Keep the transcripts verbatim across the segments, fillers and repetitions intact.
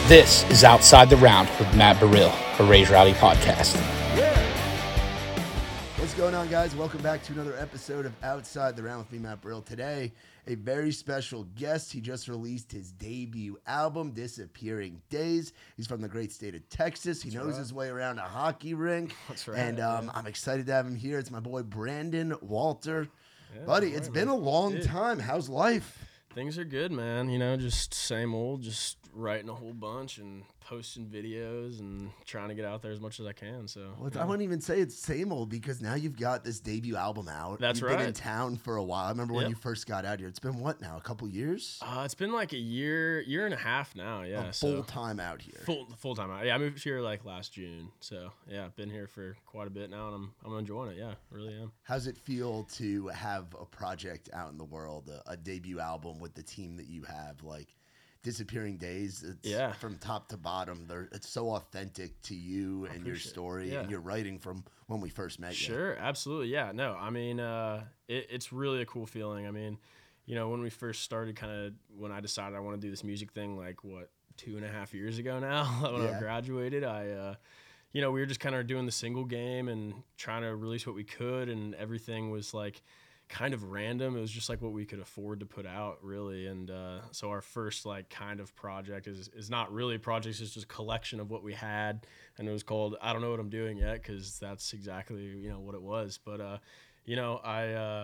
This is Outside the Round with Matt Burrill, a Raise Rowdy podcast. What's going on, guys? Welcome back to another episode of Outside the Round with me, Matt Burrill. Today, a very special guest. He just released his debut album, Disappearing Days. He's from the great state of Texas. He That's knows right. his way around a hockey rink. That's right. And um, yeah. I'm excited to have him here. It's my boy, Brandon Walter. Yeah, Buddy, right, it's man. been a long Dude. time. How's life? Things are good, man. You know, just same old, just writing a whole bunch and posting videos and trying to get out there as much as I can. So Well, yeah. I wouldn't even say it's same old because now you've got this debut album out. That's You've right. been in town for a while. I remember when Yep. you first got out here. It's been what now? A couple years? Uh, it's been like a year, year and a half now. Yeah, a so full time out here. full full time out. Yeah, I moved here like last June. So yeah, I've been here for quite a bit now, and I'm I'm enjoying it. Yeah, really am. How's it feel to have a project out in the world, a, a debut album with the team that you have? Like Disappearing Days, it's Yeah. from top to bottom. They're, it's so authentic to you and your appreciate it. story Yeah. and your writing from when we first met you. Sure, absolutely. Yeah, no, I mean, uh, it, it's really a cool feeling. I mean, you know, when we first started, kind of when I decided I want to do this music thing, like what, two and a half years ago now, when Yeah. I graduated, I, uh, you know, we were just kind of doing the single game and trying to release what we could, and everything was like kind of random. It was just like what we could afford to put out, really. And uh, so our first like kind of project is is not really a project, it's just a collection of what we had, and it was called I Don't Know What I'm Doing Yet, because that's exactly, you know, what it was. But uh, you know, I uh,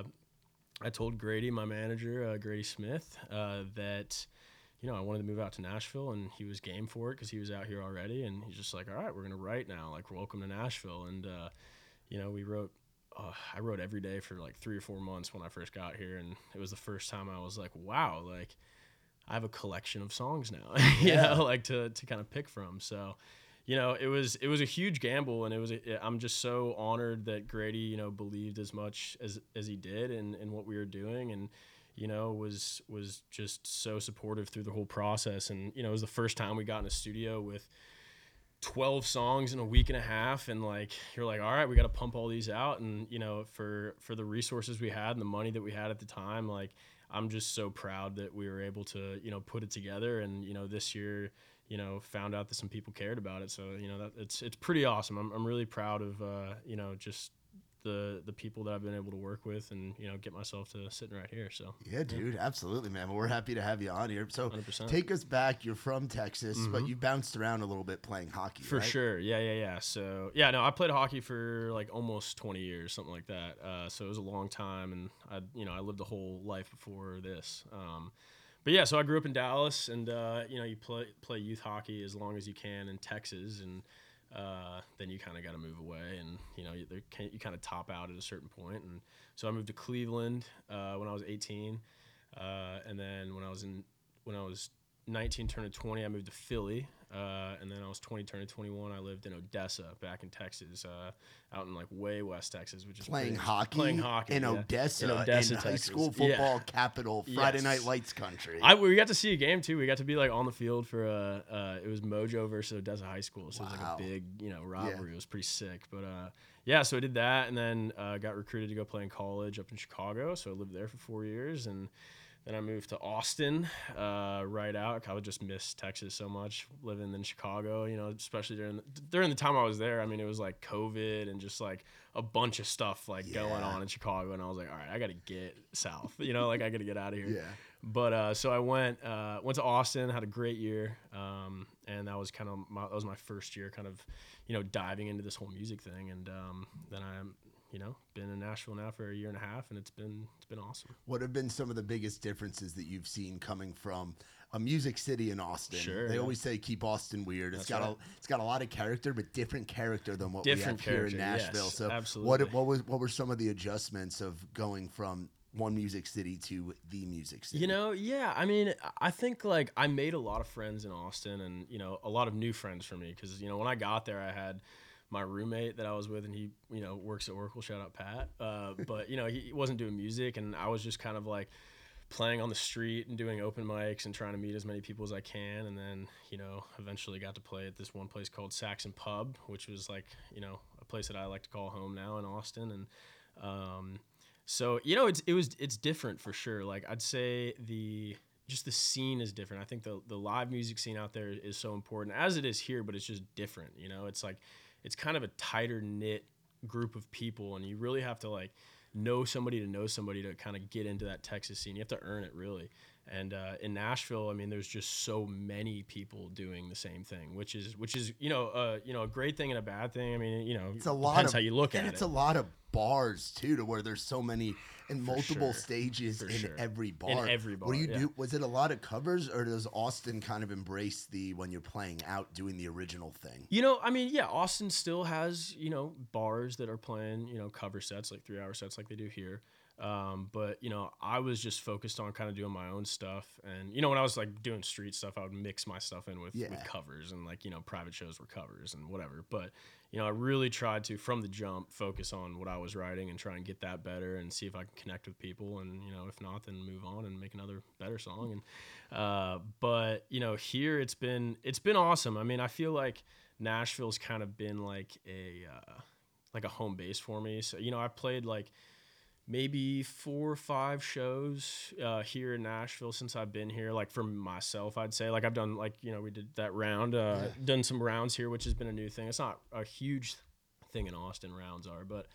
I told Grady, my manager, uh, Grady Smith, uh, that you know I wanted to move out to Nashville, and he was game for it because he was out here already, and he's just like, all right, we're gonna write now, like welcome to Nashville. And uh, you know, we wrote. Uh, I wrote every day for like three or four months when I first got here, and it was the first time I was like, wow, like I have a collection of songs now, you Yeah. know, like to, to kind of pick from. So, you know, it was, it was a huge gamble, and it was, a, I'm just so honored that Grady, you know, believed as much as, as he did in, in what we were doing. And, you know, was, was just so supportive through the whole process. And, you know, it was the first time we got in a studio with twelve songs in a week and a half, and like you're like, all right, we got to pump all these out. And you know, for for the resources we had and the money that we had at the time, like I'm just so proud that we were able to, you know, put it together. And you know, this year, you know, found out that some people cared about it, so you know, that it's it's pretty awesome. I'm I'm really proud of uh you know, just the the people that I've been able to work with, and you know, get myself to sitting right here. So Yeah, dude, yeah. Absolutely, man. Well, we're happy to have you on here. So one hundred percent. take us back. You're from Texas, Mm-hmm. but you bounced around a little bit playing hockey, For right? sure. Yeah, yeah, yeah. So, yeah, no, I played hockey for like almost twenty years, something like that. Uh, so it was a long time, and I, you know, I lived a whole life before this. Um, but yeah, so I grew up in Dallas, and uh, you know, you play play youth hockey as long as you can in Texas, and uh, then you kind of got to move away, and you know, you, you kind of top out at a certain point. And so I moved to Cleveland uh, when I was eighteen, uh, and then when I was in when I was nineteen turning twenty, I moved to Philly, uh, and then I was twenty turning twenty-one. I lived in Odessa, back in Texas, uh, out in like way West Texas, which is Playing pretty- hockey, playing hockey in yeah. Odessa, in Odessa, in high Texas. school Yeah. football capital, Friday Yes. Night Lights country. I we got to see a game too. We got to be like on the field for uh, uh it was Mojo versus Odessa High School, so it was Wow. like a big, you know, rivalry. Yeah. It was pretty sick. But uh, yeah, so I did that, and then uh, got recruited to go play in college up in Chicago. So I lived there for four years, and then I moved to Austin, uh, right out. I would just miss Texas so much, living in Chicago, you know, especially during the, during the time I was there. I mean, it was like COVID and just like a bunch of stuff like Yeah. going on in Chicago. And I was like, all right, I got to get south, you know, like I got to get out of here. Yeah. But uh, so I went uh, went to Austin, had a great year, um, and that was kind of my, that was my first year, kind of, you know, diving into this whole music thing. And um, then I'm, you know, been in Nashville now for a year and a half, and it's been it's been awesome. What have been some of the biggest differences that you've seen coming from a music city in Austin? Sure, They yeah. always say keep Austin weird. It's That's got right. a it's got a lot of character, but different character than what Different we have here in character, yes, Nashville. So absolutely. what what was what were some of the adjustments of going from one music city to the music city? You know, yeah. I mean, I think like I made a lot of friends in Austin, and you know, a lot of new friends for me, because you know, when I got there, I had my roommate that I was with, and he, you know, works at Oracle. Shout out Pat. Uh, but you know, he wasn't doing music, and I was just kind of like playing on the street and doing open mics and trying to meet as many people as I can. And then, you know, eventually got to play at this one place called Saxon Pub, which was like, you know, a place that I like to call home now in Austin. And um, so, you know, it's it was it's different for sure. Like I'd say the just the scene is different. I think the the live music scene out there is so important, as it is here, but it's just different. You know, it's like it's kind of a tighter knit group of people, and you really have to like know somebody to know somebody to kind of get into that Texas scene. You have to earn it, really. And uh, in Nashville, I mean, there's just so many people doing the same thing, which is which is you know uh, you know a great thing and a bad thing. I mean, you know, it's a lot depends of, how you look at and it. It's a lot of bars too, to where there's so many in For multiple sure. stages For in sure. every bar. In every bar, What do you yeah. do? Was it a lot of covers, or does Austin kind of embrace the when you're playing out doing the original thing? You know, I mean, yeah, Austin still has, you know, bars that are playing, you know, cover sets, like three hour sets like they do here. Um, but, you know, I was just focused on kind of doing my own stuff. And, you know, when I was like doing street stuff, I would mix my stuff in with, Yeah. with covers, and like, you know, private shows were covers and whatever. But, you know, I really tried to, from the jump, focus on what I was writing and try and get that better and see if I can connect with people. And, you know, if not, then move on and make another better song. And, uh, but, you know, here it's been, it's been awesome. I mean, I feel like Nashville's kind of been like a, uh, like a home base for me. So, you know, I played like maybe four or five shows uh, here in Nashville since I've been here. Like for myself, I'd say like I've done like, you know, we did that round, uh, Yeah. done some rounds here, which has been a new thing. It's not a huge thing in Austin, rounds are, but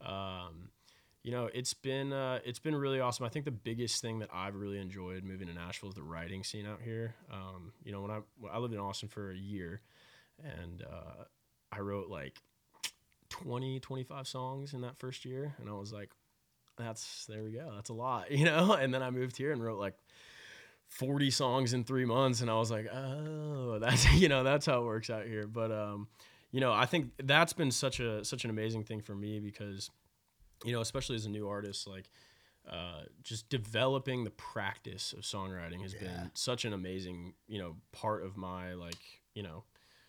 um, you know, it's been, uh, it's been really awesome. I think the biggest thing that I've really enjoyed moving to Nashville is the writing scene out here. Um, you know, when I, when I lived in Austin for a year, and uh, I wrote like twenty, twenty-five songs in that first year. And I was like, that's, there we go. That's a lot, you know? And then I moved here and wrote like forty songs in three months. And I was like, oh, that's, you know, that's how it works out here. But, um, you know, I think that's been such a, such an amazing thing for me because, you know, especially as a new artist, like, uh, just developing the practice of songwriting has Yeah. been such an amazing, you know, part of my, like, you know,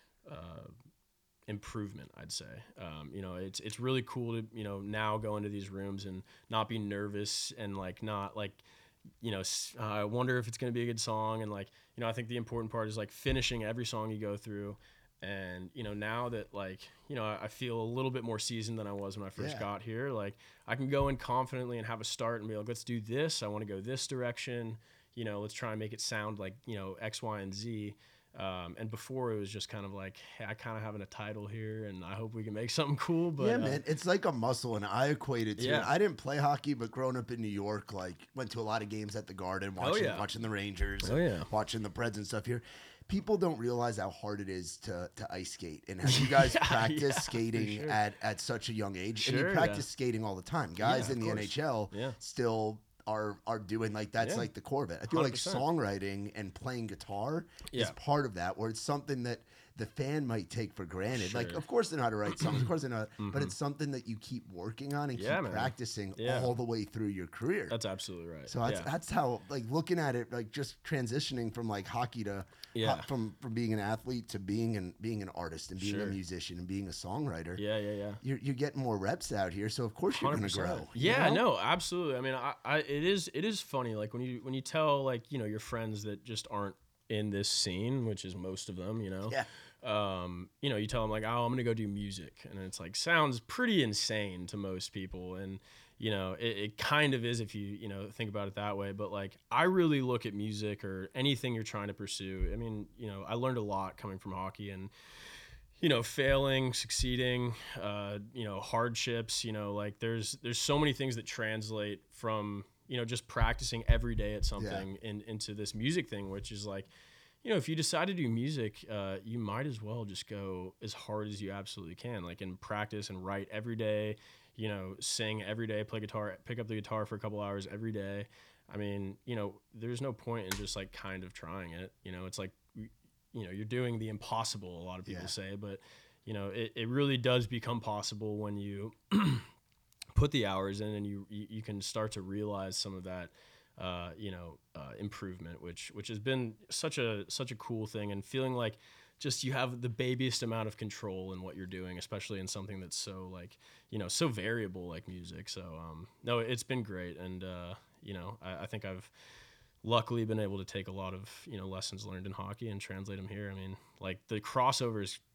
uh, improvement, I'd say. Um, you know, it's it's really cool to, you know, now go into these rooms and not be nervous and like not like, you know, s- uh, I wonder if it's going to be a good song. And like, you know, I think the important part is like finishing every song you go through. And, you know, now that like, you know, I, I feel a little bit more seasoned than I was when I first Yeah. got here. Like I can go in confidently and have a start and be like, let's do this. I want to go this direction. You know, let's try and make it sound like, you know, X, Y, and Z. Um, and before it was just kind of like, hey, I kind of having a title here and I hope we can make something cool. But yeah, uh, man, it's like a muscle, and I equate it to. Yeah. I didn't play hockey, but growing up in New York, like went to a lot of games at the Garden, watching yeah. watching the Rangers, Oh, and yeah. watching the Preds and stuff here. People don't realize how hard it is to, to ice skate, and how you guys Yeah, practice yeah, for skating sure. at, at such a young age, and Sure, you yeah. practice skating all the time. Guys Yeah, in of the course. N H L Yeah. still are are doing like that's Yeah. like the core of it. I feel one hundred like percent. songwriting and playing guitar is Yeah. part of that, where it's something that the fan might take for granted. Like, Sure. of course they know how to write songs, of course they know, but it's something that you keep working on and Yeah, keep man. practicing Yeah. all the way through your career. That's absolutely right. So that's yeah. that's how, like, looking at it, like just transitioning from like hockey to Yeah. ho- from from being an athlete to being an being an artist and being a Sure. musician and being a songwriter. yeah, yeah, yeah. You're you're getting more reps out here, so of course you're going to one hundred grow. percent. you Yeah, know? no, absolutely. I mean, I, I, it is, it is funny. Like when you, when you tell like, you know, your friends that just aren't in this scene, which is most of them, you know, Yeah. um, you know, you tell them like, oh, I'm going to go do music. And it's like, sounds pretty insane to most people. And, you know, it, it kind of is if you, you know, think about it that way. But like, I really look at music or anything you're trying to pursue. I mean, you know, I learned a lot coming from hockey and, you know, failing, succeeding, uh, you know, hardships, you know, like there's, there's so many things that translate from, you know, just practicing every day at something in, into this music thing, which is like, you know, if you decide to do music, uh, you might as well just go as hard as you absolutely can, like and practice and write every day, you know, sing every day, play guitar, pick up the guitar for a couple hours every day. I mean, you know, there's no point in just like kind of trying it. You know, it's like, you know, you're doing the impossible, a lot of people Yeah. say, but you know, it, it really does become possible when you put the hours in and you, you, you can start to realize some of that, uh, you know, uh, improvement, which, which has been such a, such a cool thing, and feeling like just, you have the babyest amount of control in what you're doing, especially in something that's so like, you know, so variable like music. So, um, no, it's been great. And, uh, you know, I, I think I've luckily been able to take a lot of, you know, lessons learned in hockey and translate them here. I mean, like the crossover is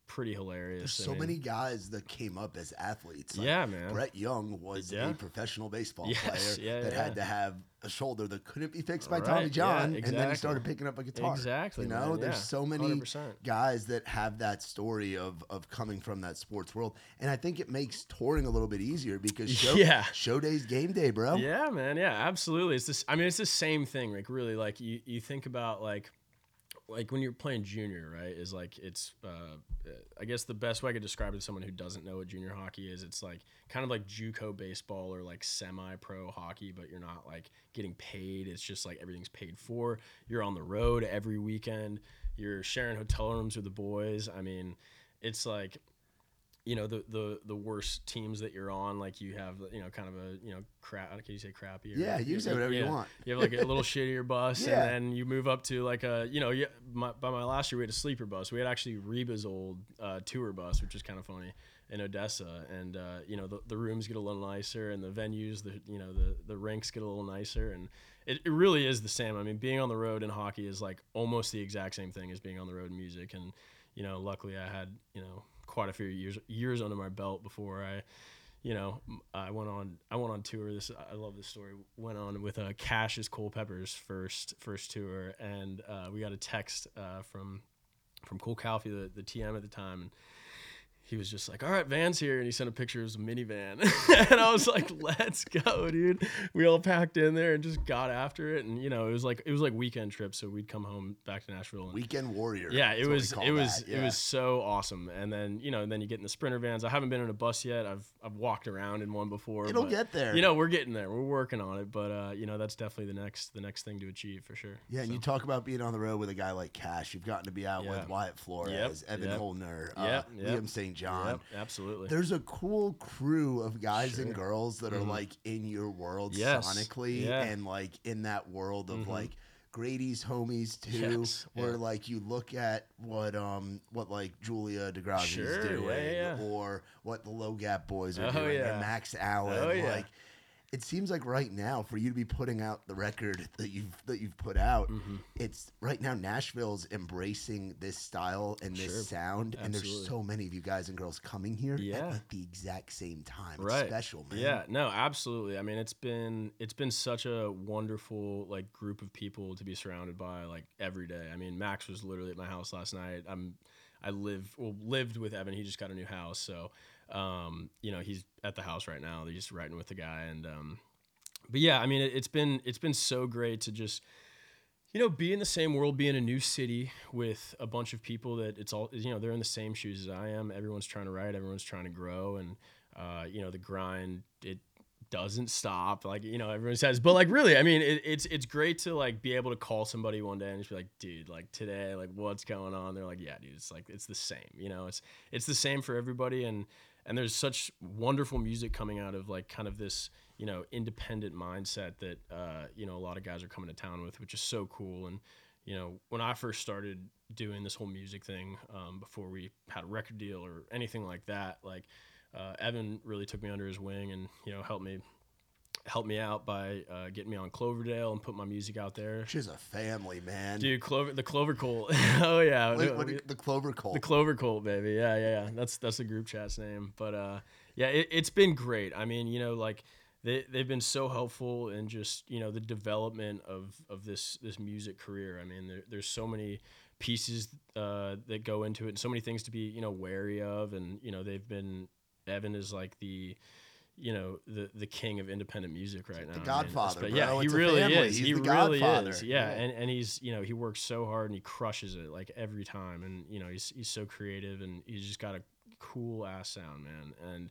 pretty hilarious. There's I so mean, many guys that came up as athletes. Like yeah, man. Brett Young was Yeah. a professional baseball Yes, player yeah, that yeah. had to have a shoulder that couldn't be fixed by Right, Tommy yeah, John, and then he exactly. started picking up a guitar. Exactly, You know, man, there's yeah, so many one hundred percent. guys that have that story of of coming from that sports world, and I think it makes touring a little bit easier because show, Yeah. show day's game day, bro. Yeah, man. Yeah, absolutely. It's this. I mean, it's the same thing. Like, really, like you, you think about like, like when you're playing junior, right? Is like it's. Uh, I guess the best way I could describe it to someone who doesn't know what junior hockey is, it's like kind of like JUCO baseball or like semi-pro hockey, but you're not like getting paid. It's just like everything's paid for. You're on the road every weekend. You're sharing hotel rooms with the boys. I mean, it's like. You know, the, the the worst teams that you're on, like you have, you know, kind of a, you know, crap. Can you say crappy? Or, Yeah, you say whatever you yeah. want. You have like a little shittier bus, Yeah. and then you move up to like a, you know, yeah. My, by my last year, we had a sleeper bus. We had actually Reba's old uh, tour bus, which is kind of funny, in Odessa, and uh, you know, the, the rooms get a little nicer, and the venues, the you know, the the rinks get a little nicer, and it, it really is the same. I mean, being on the road in hockey is like almost the exact same thing as being on the road in music, and you know, luckily I had, you know, quite a few years years under my belt before I, you know, I went on I went on tour. This I love this story. Went on with uh, Cash's Culpepper's first first tour, and uh, we got a text uh, from from Cole Calfee, the, the T M at the time, and he was just like, all right, Van's here. And he sent a picture of his minivan. And I was like, let's go, dude. We all packed in there and just got after it. And, you know, it was like, it was like weekend trips. So we'd come home back to Nashville. And, Weekend warrior. yeah, That's it what we was, call it was, that. Yeah. it was so awesome. And then, you know, and then you get in the Sprinter vans. I haven't been in a bus yet. I've, I've walked around in one before. It'll but, get there. You know, we're getting there. We're working on it. But, uh, you know, that's definitely the next, the next thing to achieve for sure. Yeah, and So, you talk about being on the road with a guy like Cash. You've gotten to be out Yeah. with Wyatt Flores, Yep, Evan yep. Holner, uh, Yep, yep. Liam Saint John. Yep, absolutely. There's a cool crew of guys and Sure. girls that are Mhm. like in your world Yes. sonically Yeah. and like in that world of Mhm. like Grady's homies too, Yes, where yeah. like you look at what um what like Julia DeGrazi Sure, is yeah, doing, yeah, yeah. or what the Low Gap Boys are Oh, doing, yeah. or Max Allen. Oh, yeah. Like it seems like right now for you to be putting out the record that you've that you've put out, Mm-hmm. it's right now Nashville's embracing this style and this Sure. sound, and there's Absolutely. so many of you guys and girls coming here Yeah. at like the exact same time. It's Right. special, man. Yeah, no, absolutely. I mean, it's been it's been such a wonderful like group of people to be surrounded by like every day. I mean, Max was literally at my house last night. I'm I live well lived with Evan. He just got a new house, so um, you know, he's at the house right now. They're just writing with the guy, and um, but yeah, I mean, it, it's been it's been so great to just you know be in the same world, be in a new city with a bunch of people that it's all you know they're in the same shoes as I am. Everyone's trying to write, everyone's trying to grow, and uh, you know the grind it doesn't stop. Like you know everyone says, but like really, I mean, it, it's it's great to like be able to call somebody one day and just be like, dude, like today, like what's going on? They're like, yeah, dude, it's like it's the same. You know, it's it's the same for everybody, and and there's such wonderful music coming out of like kind of this you know independent mindset that uh, you know a lot of guys are coming to town with, which is so cool. And you know when I first started doing this whole music thing, um, before we had a record deal or anything like that, like uh, Evan really took me under his wing and you know helped me helped me out by uh, getting me on Cloverdale and put my music out there. She's a family, man. Dude, Clover, the Clover Cult. Oh yeah, What- no, what- we- the Clover Cult. the Clover Cult, baby. Yeah, yeah, yeah. That's that's the group chat's name. But uh, yeah, it, it's been great. I mean, you know, like they they've been so helpful in just you know the development of of this this music career. I mean, there, there's so many pieces uh, that go into it, and so many things to be you know wary of. And you know, they've been Evan is like the you know the the king of independent music right now. the I mean, Godfather, espe- bro. yeah, he It's a really family. is. He's he the really Godfather. is. Yeah, Yeah. and and he's you know he works so hard and he crushes it like every time. And you know he's he's so creative and he's just got a cool ass sound, man. And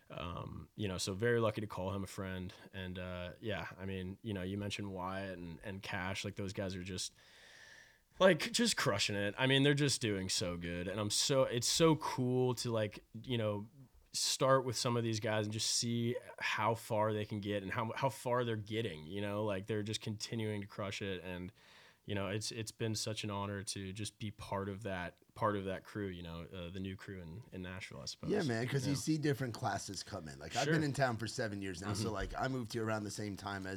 um, you know, so very lucky to call him a friend. And uh, yeah, I mean, you know, you mentioned Wyatt and and Cash, like those guys are just. Like just crushing it. I mean, they're just doing so good, and I'm so it's so cool to like you know start with some of these guys and just see how far they can get and how how far they're getting. You know, like they're just continuing to crush it, and you know it's it's been such an honor to just be part of that part of that crew. You know, uh, the new crew in, in Nashville, I suppose. Yeah, man, because Yeah. you see different classes come in. Like I've Sure. been in town for seven years now, Mm-hmm. so like I moved here around the same time as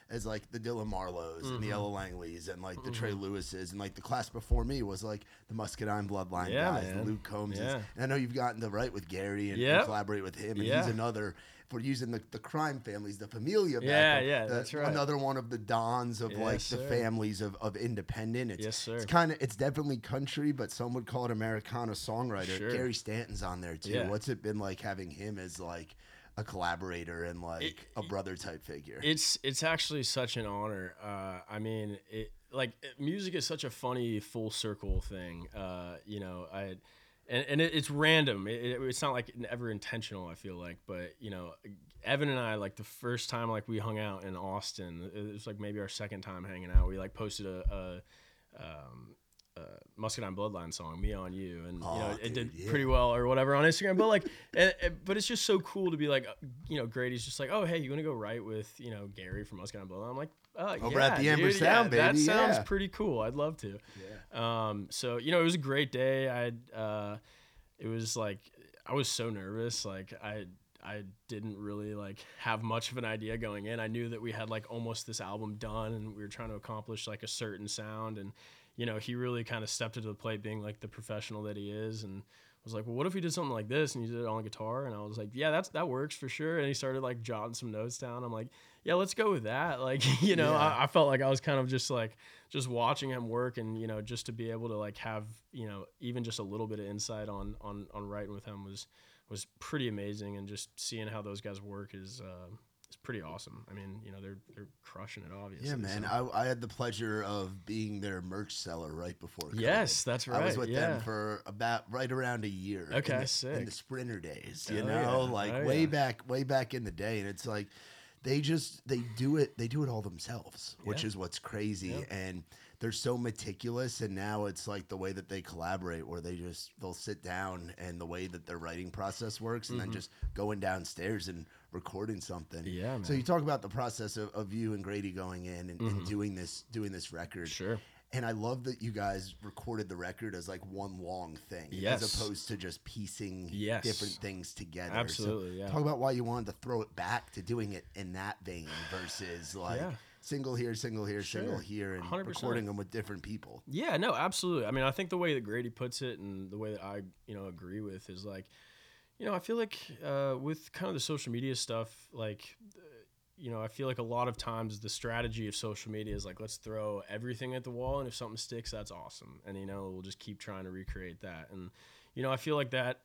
as like the Dylan Marlows mm-hmm. and the Ella Langleys and like the mm-hmm. Trey Lewises, and like the class before me was like the Muscadine Bloodline yeah, guys, man. the Luke Combses. Yeah. And I know you've gotten to write with Gary and, Yep. and collaborate with him, and yeah. he's another. If we're using the, the crime families, the familia, yeah, back, yeah, the, that's right. Another one of the dons of Yes, like sir. the families of, of independent. It's, yes, sir. It's kind of it's definitely country, but some would call it Americana songwriter. Sure. Gary Stanton's on there too. Yeah. What's it been like having him as like a collaborator and like It, a brother type figure? It's it's actually such an honor. Uh, I mean, it like music is such a funny full circle thing. Uh, you know, I. And, and it, it's random. It, it, it's not like ever intentional, I feel like. But, you know, Evan and I, like the first time like we hung out in Austin, it was like maybe our second time hanging out. We like posted a, a, um, a Muscadine Bloodline song, Me on You. And, Oh, you know, it dude, did yeah. pretty well or whatever on Instagram. But like, and, and- but it's just so cool to be like, you know, Grady's just like, oh, hey, you want to go write with, you know, Gary from Muscadine Bloodline? I'm like, uh, Over yeah, at the Amber dude, Sound, yeah, baby, That sounds yeah. pretty cool. I'd love to. Yeah. Um, so, you know, it was a great day. I, uh, it was like, I was so nervous. Like I, I didn't really like have much of an idea going in. I knew that we had like almost this album done and we were trying to accomplish like a certain sound. And, you know, he really kind of stepped into the plate being like the professional that he is. And was like, well, what if we did something like this and you did it on guitar? And I was like, yeah, that's, that works for sure. And he started like jotting some notes down. I'm like, yeah, let's go with that. Like, you know, Yeah. I, I felt like I was kind of just like, just watching him work and, you know, just to be able to like have, you know, even just a little bit of insight on, on, on writing with him was, was pretty amazing. And just seeing how those guys work is, uh, is pretty awesome. I mean, you know, they're, they're crushing it, obviously. Yeah, man. so. I, I had the pleasure of being their merch seller right before COVID. Yes, that's right. I was with yeah. them for about right around a year. Okay, in the, sick. In the Sprinter days, you Oh, know, yeah. like Oh, way yeah. back, way back in the day, and it's like they just they do it, they do it all themselves, which Yeah. is what's crazy, Yep. and they're so meticulous. And now it's like the way that they collaborate, where they just they'll sit down and the way that their writing process works, and Mhm. then just going downstairs and recording something. Yeah, man. So you talk about the process of, of you and Grady going in and, and Mhm. doing this doing this record. Sure. And I love that you guys recorded the record as like one long thing, Yes. as opposed to just piecing Yes. different things together. Absolutely, So yeah. talk about why you wanted to throw it back to doing it in that vein versus like Yeah. single here, single here, single Sure. here, and one hundred percent. recording them with different people. Yeah, no, absolutely. I mean, I think the way that Grady puts it and the way that I, you know, agree with is like, you know, I feel like uh, with kind of the social media stuff, like, uh, you know, I feel like a lot of times the strategy of social media is like, let's throw everything at the wall, and if something sticks, that's awesome. And, you know, we'll just keep trying to recreate that. And, you know, I feel like that,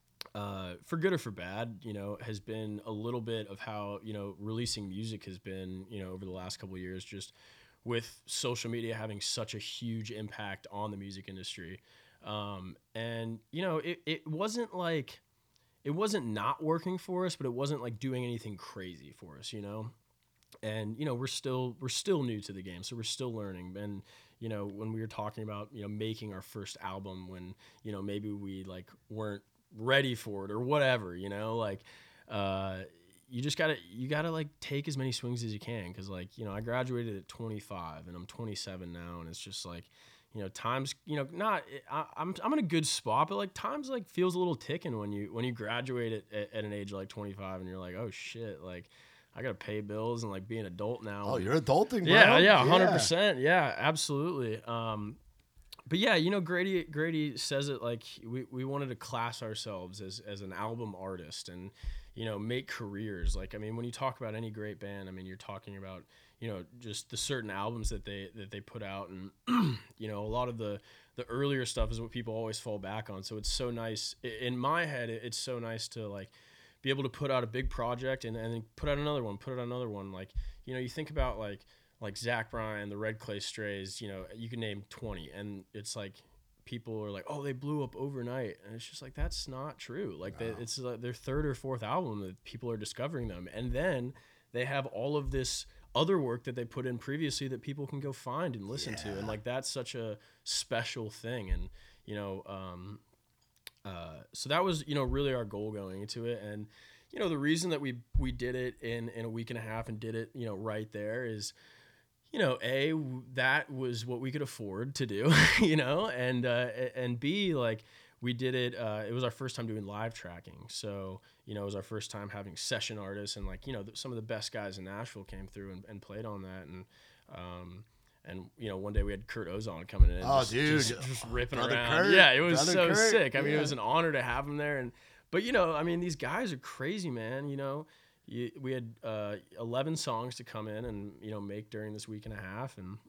uh, for good or for bad, you know, has been a little bit of how, you know, releasing music has been, you know, over the last couple of years, just with social media having such a huge impact on the music industry. Um, and, you know, it, it wasn't like, it wasn't not working for us, but it wasn't like doing anything crazy for us, you know? And, you know, we're still, we're still new to the game. So we're still learning. And, you know, when we were talking about, you know, making our first album when, you know, maybe we like weren't ready for it or whatever, you know, like, uh, you just gotta, you gotta like take as many swings as you can. Cause like, you know, I graduated at twenty-five and I'm twenty-seven now. And it's just like, you know, times, you know, not, I, I'm, I'm in a good spot, but like times like feels a little ticking when you, when you graduate at, at, at an age of like twenty-five and you're like, oh shit, like I got to pay bills and like be an adult now. Oh, you're adulting, bro. Yeah, yeah, one hundred percent. Yeah, absolutely. Um, but yeah, you know, Grady Grady says it like we, we wanted to class ourselves as as an album artist and, you know, make careers. Like, I mean, when you talk about any great band, I mean, you're talking about, you know, just the certain albums that they that they put out, and you know, a lot of the the earlier stuff is what people always fall back on. So it's so nice in my head. It's so nice to like be able to put out a big project and, and then put out another one, put out another one. Like, you know, you think about like, like Zach Bryan, the Red Clay Strays, you know, you can name twenty and it's like, people are like, oh, they blew up overnight. And it's just like, that's not true. Like wow. they, it's like their third or fourth album that people are discovering them. And then they have all of this other work that they put in previously that people can go find and listen yeah. to. And like, that's such a special thing. And, you know, um, Uh, so that was, you know, really our goal going into it. And, you know, the reason that we, we did it in, in a week and a half and did it, you know, right there is, you know, A, that was what we could afford to do, you know, and, uh, and B, like we did it. Uh, it was our first time doing live tracking. So, you know, it was our first time having session artists, and like, you know, some of the best guys in Nashville came through and, and played on that. And, um, and, you know, one day we had Kurt Ozon coming in. Oh, just, dude. Just, just ripping Brother around. Kurt. Yeah, it was Brother so Kurt. sick. I mean, Yeah. it was an honor to have him there. And, but, you know, I mean, these guys are crazy, man. You know, you, we had uh, eleven songs to come in and, you know, make during this week and a half. And,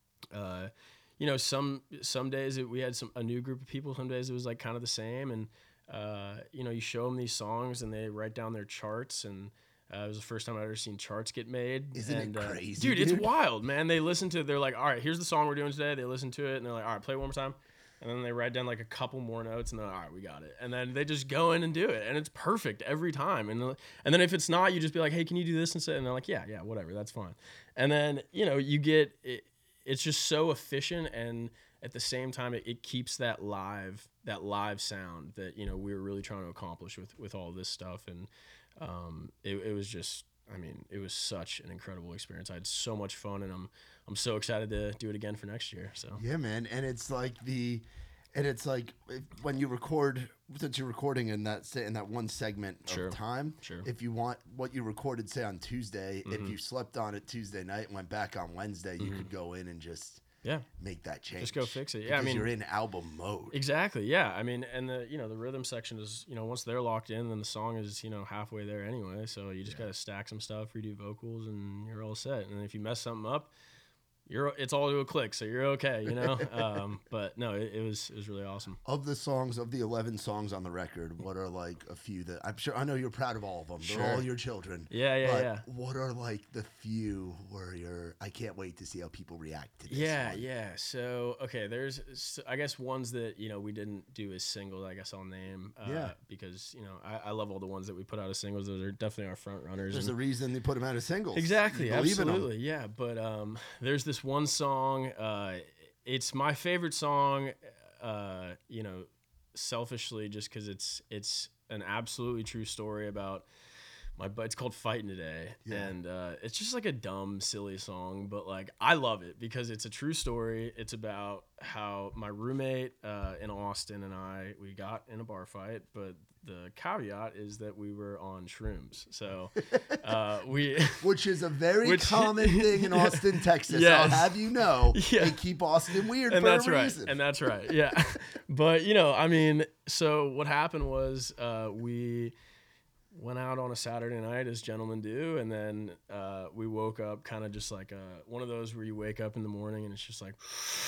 uh, you know, some some days it, we had some a new group of people. Some days it was like kind of the same. And, uh, you know, you show them these songs and they write down their charts. And uh, it was the first time I'd ever seen charts get made. Isn't and, it uh, crazy, dude, dude? It's wild, man. They listen to, they're like, all right, here's the song we're doing today. They listen to it and they're like, all right, play it one more time. And then they write down like a couple more notes and they're like, all right, we got it. And then they just go in and do it. And it's perfect every time. And, and then if it's not, you just be like, hey, can you do this instead? And they're like, yeah, yeah, whatever. That's fine. And then, you know, you get, it, it's just so efficient. And at the same time, it, it keeps that live, that live sound that, you know, we were really trying to accomplish with, with all this stuff. And um, it, it was just, I mean, it was such an incredible experience. I had so much fun, and I'm I'm so excited to do it again for next year. So Yeah, man. And it's like the, and it's like if, when you record, since you're recording in that se- in that one segment Sure. of time, Sure. if you want what you recorded, say on Tuesday, Mhm. if you slept on it Tuesday night and went back on Wednesday, you Mhm. could go in and just yeah, make that change. just go fix it. Yeah, I Because mean, you're in album mode. exactly. Yeah, I mean, and the you know the rhythm section is, you know, once they're locked in, then the song is, you know, halfway there anyway. So you just Yeah. gotta stack some stuff, redo vocals, and you're all set. And if you mess something up, you're it's all to a click, so you're okay, you know. um, but no, it, it was it was really awesome. Of the songs, of the eleven songs on the record, what are like a few that I'm sure, I know you're proud of all of them. They're Sure. all your children. Yeah, yeah, but yeah. what are like the few where you're, I can't wait to see how people react to this Yeah, one. yeah. So okay, there's so I guess ones that, you know, we didn't do as singles. I guess I'll name. Uh, Yeah. Because, you know, I, I love all the ones that we put out as singles. Those are definitely our front runners. There's and- a reason they put them out as singles. Exactly, You believe in 'em. absolutely, yeah. But um, there's this one song. Uh, it's my favorite song. Uh, you know, selfishly, just because it's it's an absolutely true story about my. But it's called "Fighting Today," Yeah. and uh, it's just like a dumb, silly song. But like, I love it because it's a true story. It's about how my roommate uh, in Austin and I we got in a bar fight, but the caveat is that we were on shrooms. So uh, we. Which is a very Which- common thing in Austin, Texas. I'll Yes. have you know. Yeah. They keep Austin weird and for that's a right. reason. And that's right. Yeah. But, you know, I mean, so what happened was uh, we went out on a Saturday night, as gentlemen do, and then uh, we woke up kind of just like a, one of those where you wake up in the morning and it's just like,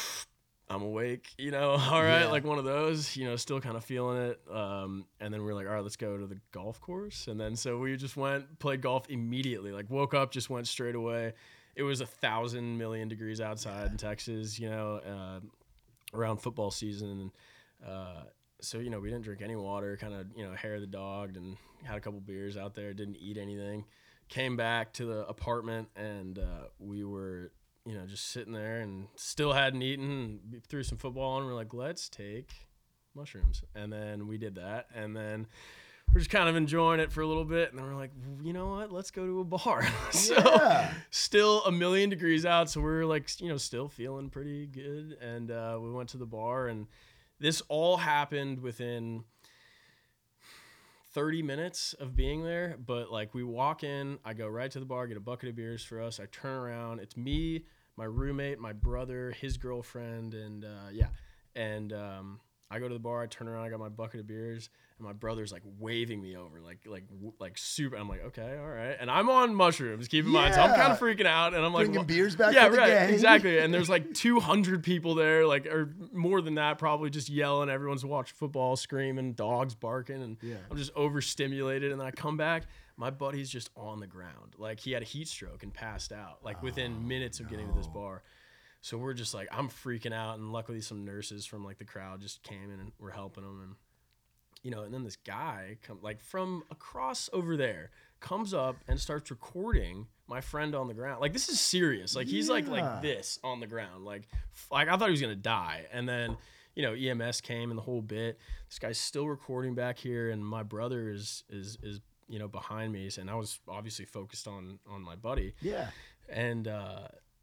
I'm awake, you know, all right, Yeah. like one of those, you know, still kind of feeling it. Um, and then we we're like, all right, let's go to the golf course. And then so we just went, played golf immediately, like woke up, just went straight away. It was a thousand million degrees outside in Texas, you know, uh, around football season. And uh, so, you know, we didn't drink any water, kind of, you know, hair the dog, and had a couple beers out there, didn't eat anything. Came back to the apartment, and uh, we were, you know, just sitting there and still hadn't eaten. We threw some football on, and we're like, let's take mushrooms. And then we did that. And then we're just kind of enjoying it for a little bit. And then we're like, you know what? Let's go to a bar. So Yeah. still a million degrees out. So we're like, you know, still feeling pretty good. And uh, we went to the bar, and this all happened within thirty minutes of being there. But like, we walk in, I go right to the bar, get a bucket of beers for us. I turn around, it's me, my roommate, my brother, his girlfriend, and uh, yeah. And um, I go to the bar, I turn around, I got my bucket of beers, and my brother's like waving me over, like like w- like super. I'm like, okay, all right. And I'm on mushrooms, keep in mind, so I'm kind of Yeah. freaking out, and I'm like, Bringing well, beers back yeah, for the right, gang. exactly. And there's like two hundred people there, like, or more than that, probably, just yelling. Everyone's watching football, screaming, dogs barking, and Yeah. I'm just overstimulated. And then I come back, my buddy's just on the ground, like he had a heat stroke and passed out, like within minutes of getting to this bar. So we're just like, I'm freaking out, and luckily some nurses from like the crowd just came in and were helping him, and you know, and then this guy come like from across over there comes up and starts recording my friend on the ground. Like, this is serious. Like, he's like Yeah. like this on the ground. Like, f- like I thought he was gonna die. And then, you know, E M S came and the whole bit. This guy's still recording back here, and my brother is is is you know behind me, and I was obviously focused on on my buddy. Yeah. And uh,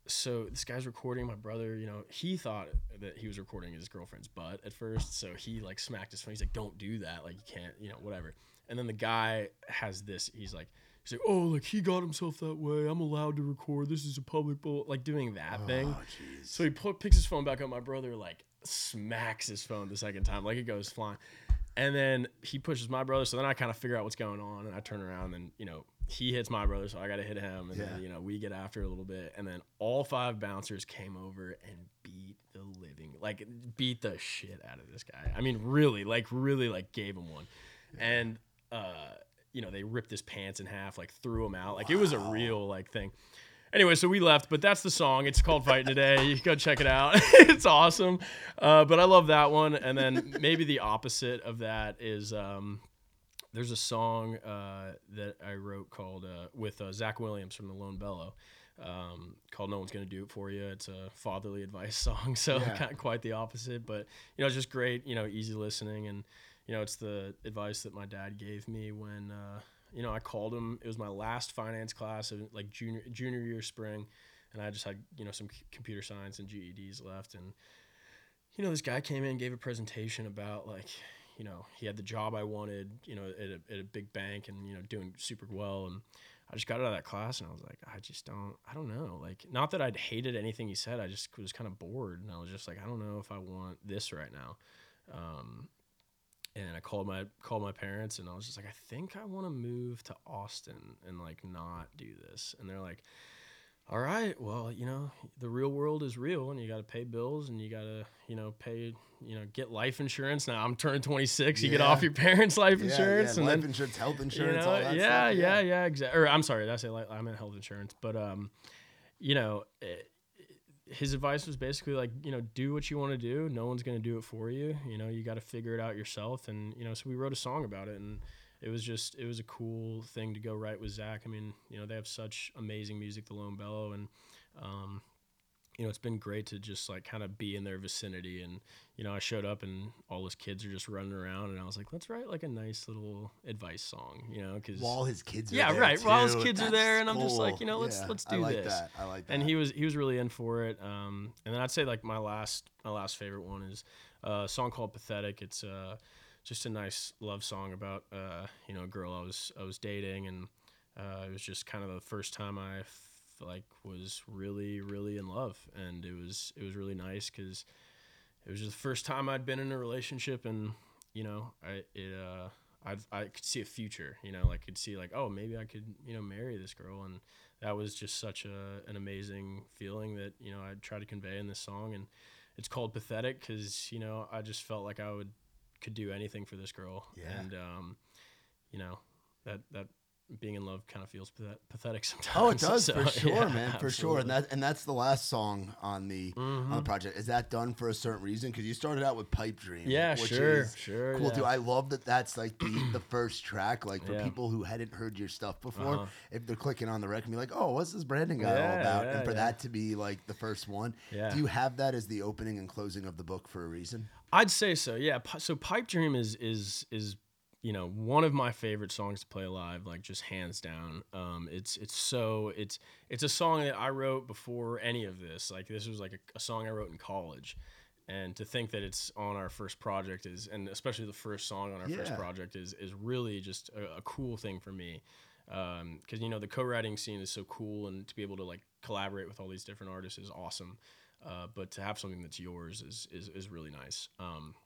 so this guy's recording my brother, you know, he thought that he was recording his girlfriend's butt at first. So he like smacked his phone. He's like, don't do that. Like you can't, you know, whatever. And then the guy has this, he's like, he's like, oh, like he got himself that way. I'm allowed to record. This is a public bowl. Like doing that Oh, thing. jeez. So he pu- picks his phone back up. My brother like smacks his phone the second time. Like it goes flying. And then he pushes my brother. So then I kind of figure out what's going on. And I turn around and, you know, he hits my brother, so I got to hit him. And Yeah. then, you know, we get after a little bit. And then all five bouncers came over and beat the living, like beat the shit out of this guy. I mean, really, like really like gave him one. Yeah. And, uh, you know, they ripped his pants in half, like threw him out. Like wow. It was a real like thing. Anyway, so we left, but that's the song. It's called Fighting Today. You go check it out. It's awesome. Uh, but I love that one. And then maybe the opposite of that is um, there's a song uh, that I wrote called uh, with uh, Zach Williams from the Lone Bellow um, called No One's Gonna Do It For You. It's a fatherly advice song, so yeah. kind of quite the opposite. But, you know, it's just great, you know, easy listening. And, you know, it's the advice that my dad gave me when uh, – you know, I called him. It was my last finance class of like junior junior year spring, and I just had, you know, some c- computer science and G E Ds left. And, you know, this guy came in and gave a presentation about like, you know, he had the job I wanted, you know, at a, at a big bank and, you know, doing super well. And I just got out of that class and I was like, I just don't, I don't know. Like, not that I'd hated anything he said. I just was kind of bored. And I was just like, I don't know if I want this right now. Um, And I called my called my parents, and I was just like, I think I want to move to Austin and like not do this. And they're like, all right, well, you know, the real world is real, and you got to pay bills, and you got to, you know, pay, you know, get life insurance. Now I'm turning twenty-six. You yeah. get off your parents' life yeah, insurance, yeah, and life then insurance, health insurance, you know, all that yeah, stuff. yeah, yeah, yeah, exactly. Or I'm sorry, did I say life? I meant health insurance, but um, you know. It, his advice was basically like, you know, do what you want to do. No one's going to do it for you. You know, you got to figure it out yourself. And, you know, so we wrote a song about it, and it was just, it was a cool thing to go write with Zach. I mean, you know, they have such amazing music, the Lone Bellow, and, um, you know, it's been great to just like kind of be in their vicinity. And, you know, I showed up and all his kids are just running around, and I was like, let's write like a nice little advice song, you know, because while his kids are yeah, there right. too. While his kids That's are there, and I'm cool. just like, you know, let's yeah, let's do I like this. That. I like that. And he was he was really in for it. Um, and then I'd say like my last my last favorite one is a song called Pathetic. It's uh just a nice love song about uh you know a girl I was I was dating, and uh, it was just kind of the first time I like was really really in love, and it was it was really nice because it was just the first time I'd been in a relationship, and you know I it uh I I could see a future, you know, like could see like, oh, maybe I could, you know, marry this girl, and that was just such a an amazing feeling that, you know, I try to convey in this song. And it's called Pathetic because, you know, I just felt like I would could do anything for this girl. Yeah. And um you know, that that being in love kind of feels pathetic sometimes. Oh, it does, so, for sure, yeah, man, for absolutely. sure. And that and that's the last song on the mm-hmm. on the project. Is that done for a certain reason? Because you started out with Pipe Dream, Yeah, which sure, is sure, cool yeah. too. I love that that's like the, the first track. Like for Yeah. people who hadn't heard your stuff before, Uh-huh. if they're clicking on the record and be like, oh, what's this Brandon guy all Yeah, about? yeah, and for yeah. that to be like the first one, Yeah. do you have that as the opening and closing of the book for a reason? I'd say so. Yeah. Pi- So Pipe Dream is is is you know one of my favorite songs to play live, like just hands down. Um, it's it's so it's it's a song that I wrote before any of this. Like this was like a, a song I wrote in college, and to think that it's on our first project is, and especially the first song on our Yeah. first project is is really just a, a cool thing for me. Um, because you know the co-writing scene is so cool, and to be able to like collaborate with all these different artists is awesome. Uh, but to have something that's yours is is is really nice. Um,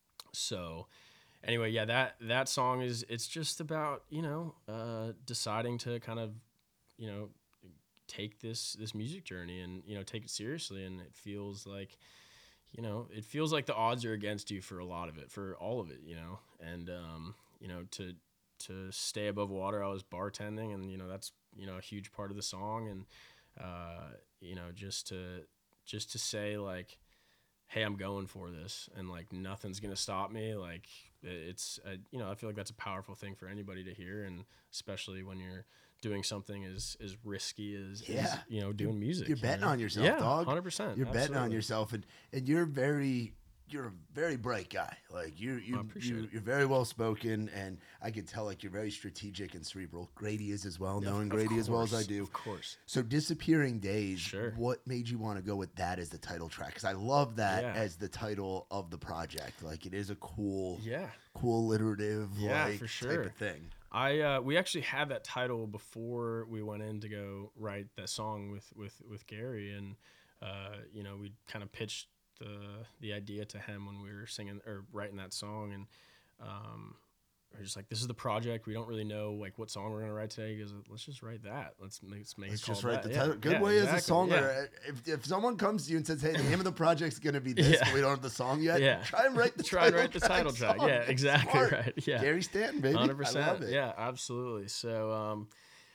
so. Anyway, yeah, that that song is, it's just about, you know, uh, deciding to kind of, you know, take this this music journey and, you know, take it seriously. And it feels like, you know, it feels like the odds are against you for a lot of it, for all of it, you know. And, um, you know, to to stay above water, I was bartending, and, you know, that's, you know, a huge part of the song. And, uh, you know, just to just to say, like, hey, I'm going for this, and like nothing's gonna stop me. Like it's, uh, you know, I feel like that's a powerful thing for anybody to hear, and especially when you're doing something as as risky as, Yeah. as you know, doing music. You're you betting know? on yourself, yeah, dog. one hundred percent. You're betting on yourself, and, and you're very you're a very bright guy. Like you, you, appreciate you it. you're very well spoken, and I can tell like you're very strategic and cerebral. Grady is as well, Yeah, knowing of Grady as well as I course, do. Of course. So Disappearing Days, Sure. what made you want to go with that as the title track? Because I love that Yeah. as the title of the project. Like it is a cool, Yeah. cool alliterative, Yeah, like for sure. type of thing. I uh, we actually had that title before we went in to go write that song with with with Gary, and uh, you know, we kind of pitched the the idea to him when we were singing or writing that song, and um, we're just like, this is the project. We don't really know like what song we're gonna write today. He goes, let's just write that. Let's make let's make Let's it just called write that. the Yeah. title. Good Yeah, way exactly. as a song. Yeah. If, if someone comes to you and says, "Hey, the name of the project's gonna be this," Yeah. but we don't have the song yet. Yeah. Try and write the Try title and write the track title track. song. Yeah, It's exactly smart. right. Yeah. Gary Stanton, baby. Hundred I love percent. it. Yeah, absolutely. So, um,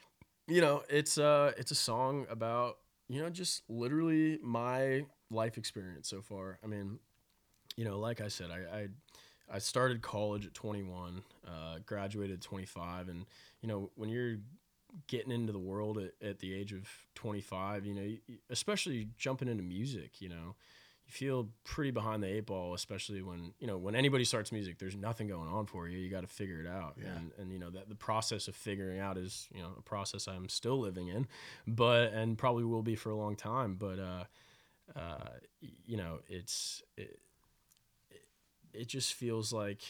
you know, it's uh, it's a song about you know just literally my life experience so far. I mean, you know, like I said, I I, I started college at twenty-one, uh, graduated at twenty-five, and you know, when you're getting into the world at, at the age of twenty-five, you know, you, especially jumping into music, you know, you feel pretty behind the eight ball, especially when, you know, when anybody starts music, there's nothing going on for you. You got to figure it out. Yeah. And, and, you know, that the process of figuring out is, you know, a process I'm still living in, but, and probably will be for a long time. But, uh, uh, you know, it's, it, it, it just feels like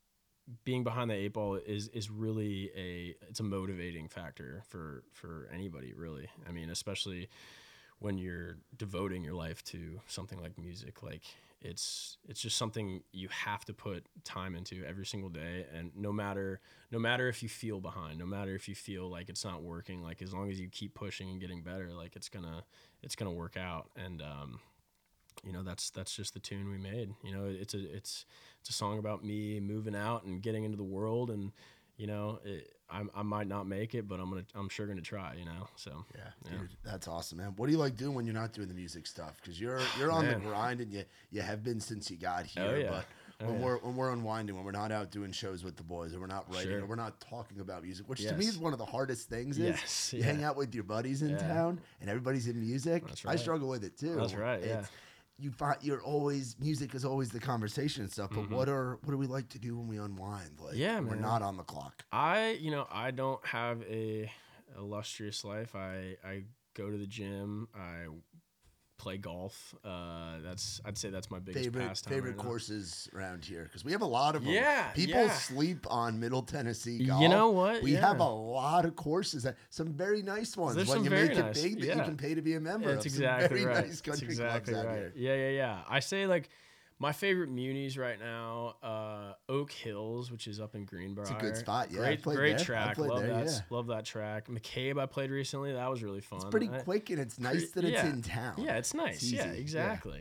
being behind the eight ball is, is really a, it's a motivating factor for, for anybody really. I mean, especially when you're devoting your life to something like music, like it's it's just something you have to put time into every single day. And no matter no matter if you feel behind, no matter if you feel like it's not working, like as long as you keep pushing and getting better, like it's gonna it's gonna work out. And um, you know, that's that's just the tune we made. You know, it's a it's it's a song about me moving out and getting into the world, and you know, it, I I might not make it, but I'm gonna I'm sure gonna try. You know, so Yeah, yeah. dude, that's awesome, man. What do you like doing when you're not doing the music stuff? Because you're you're on the Man. grind, and you you have been since you got here. Oh, yeah. But Oh, when yeah. we're when we're unwinding, when we're not out doing shows with the boys, or we're not writing, Sure. or we're not talking about music, which to me Yes. is one of the hardest things. Is Yes, you yeah. hang out with your buddies in Yeah. town, and everybody's in music. That's I right. struggle with it too. That's right, yeah. You find you're always music is always the conversation and stuff. But Mhm. what are what do we like to do when we unwind? Like Yeah, we're man. not on the clock. I, you know, I don't have a illustrious life. I, I go to the gym. I play golf. Uh, that's I'd say that's my biggest Favorite pastime. favorite right now. courses around here because we have a lot of them. Yeah, people yeah. sleep on Middle Tennessee You golf. know what? We Yeah. have a lot of courses, that, some very nice ones. There's when some you very make nice, it big, that you yeah. can pay to be a member. That's of some exactly very right. nice That's country exactly clubs out right. here. Yeah, yeah, yeah. I say like my favorite munis right now, uh, Oak Hills, which is up in Greenbrier. It's a good spot. Yeah, I great, played great there. I track. played Love there, that. yeah. Love that track. McCabe, I played recently. That was really fun. It's pretty I- quick and it's nice that it's yeah. in town. Yeah, it's nice. It's yeah, easy. Yeah. exactly.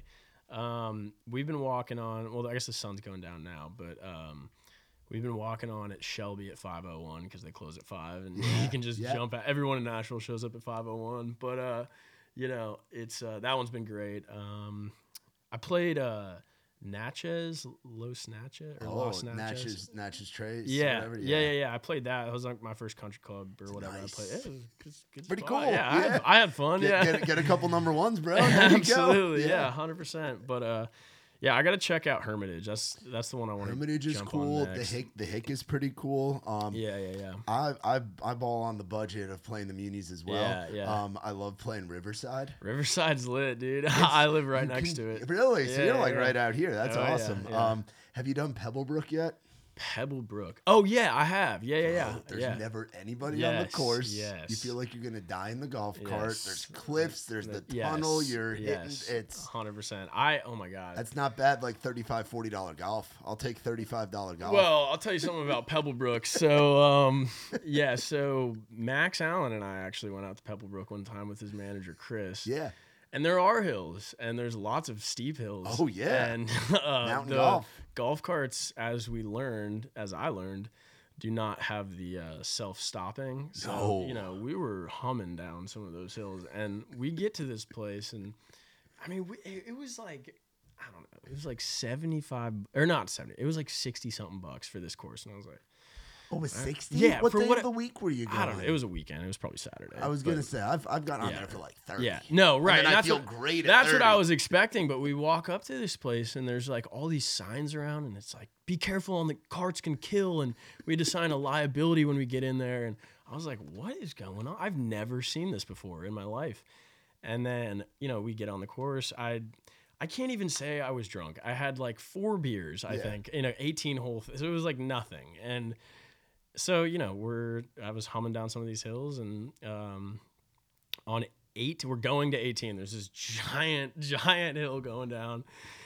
Um, we've been walking on. Well, I guess the sun's going down now, but um, we've been walking on at Shelby at five oh one because they close at five, and you can just yeah. jump out. Everyone in Nashville shows up at five oh one, but uh, you know, it's uh, that one's been great. Um, I played uh, Natchez, Los Natchez, or Oh, Los Natchez. Natchez, Natchez Trace. Yeah, whatever, yeah, yeah, yeah. I played that. That was like my first country club or whatever nice. I played. Yeah, it was good, good Pretty spot. cool, Yeah, I, yeah. had, I had fun. Get, yeah, get, get a couple number ones, bro. There you go. Absolutely, yeah, hundred percent. But uh, yeah, I gotta check out Hermitage. That's that's the one I want to. Hermitage is jump cool. On The next. hick, the hick is pretty cool. Um, Yeah, yeah, yeah. I I I ball on the budget of playing the munis as well. Yeah, yeah. Um, I love playing Riverside. Riverside's lit, dude. I live right You next can- to it. Really? So Yeah, you're like yeah. right out here. That's Oh, yeah, awesome. yeah. Um, have you done Pebblebrook yet? Pebblebrook. Oh yeah, I have. Yeah, yeah, yeah. Bro, there's yeah. never anybody on the Yes, course. yes. You feel like you're gonna die in the golf cart. Yes. There's cliffs. There's the Yes, tunnel. You're yes, hitting. It's hundred percent. I oh my god. that's not bad. Like thirty-five dollars, forty dollars golf. I'll take thirty-five dollars golf. Well, I'll tell you something about Pebblebrook. So, um, yeah, so Max Allen and I actually went out to Pebblebrook one time with his manager Chris. yeah. And there are hills, and there's lots of steep hills. Oh, yeah. and uh, Mountain the golf. golf carts, as we learned, as I learned, do not have the uh, self-stopping. So No. you know, we were humming down some of those hills, and we get to this place, and I mean, we, it, it was like. I don't know. It was like seventy-five or not seventy. It was like sixty something bucks for this course. And I was like, Oh, it was sixty? Yeah, What for day what of the week were you going? I don't know. It was a weekend. It was probably Saturday. I was but- going to say, I've, I've gone on Yeah. there for like thirty. Yeah, no, right. And then and I that's feel what, great at That's what I thirty. was expecting, but we walk up to this place and there's like all these signs around, and it's like, be careful on the carts can kill, and we had to sign a liability when we get in there, and I was like, what is going on? I've never seen this before in my life. And then, you know, we get on the course. I I can't even say I was drunk. I had like four beers, I Yeah. think, in an eighteen hole. Th- so it was like nothing. And so, you know, we're I was humming down some of these hills, and um, on eight, we're going to eighteen. There's this giant, giant hill going down.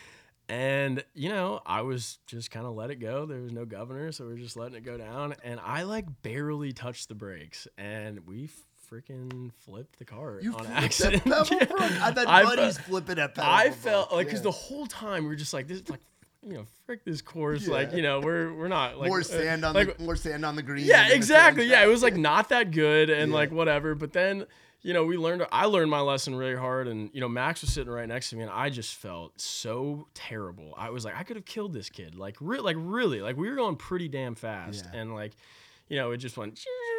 And, you know, I was just kind of let it go. There was no governor, so we are just letting it go down. And I like barely touched the brakes, and we freaking flipped the cart You on flipped accident. at Yeah. Pebblebrook? I bet I Buddy's fe- flipping at Pebblebrook. I felt like, because Yeah. the whole time we were just like, this is like, you know, frick this course. Yeah. Like, you know, we're we're not like more uh, sand on like, the more sand on the green. yeah, than the exactly. sand Yeah, it track. was like not that good and Yeah. like whatever. But then, you know, we learned. I learned my lesson really hard, and you know, Max was sitting right next to me, and I just felt so terrible. I was like, I could have killed this kid. Like, re- like really, like we were going pretty damn fast, Yeah. and like, you know, it just went.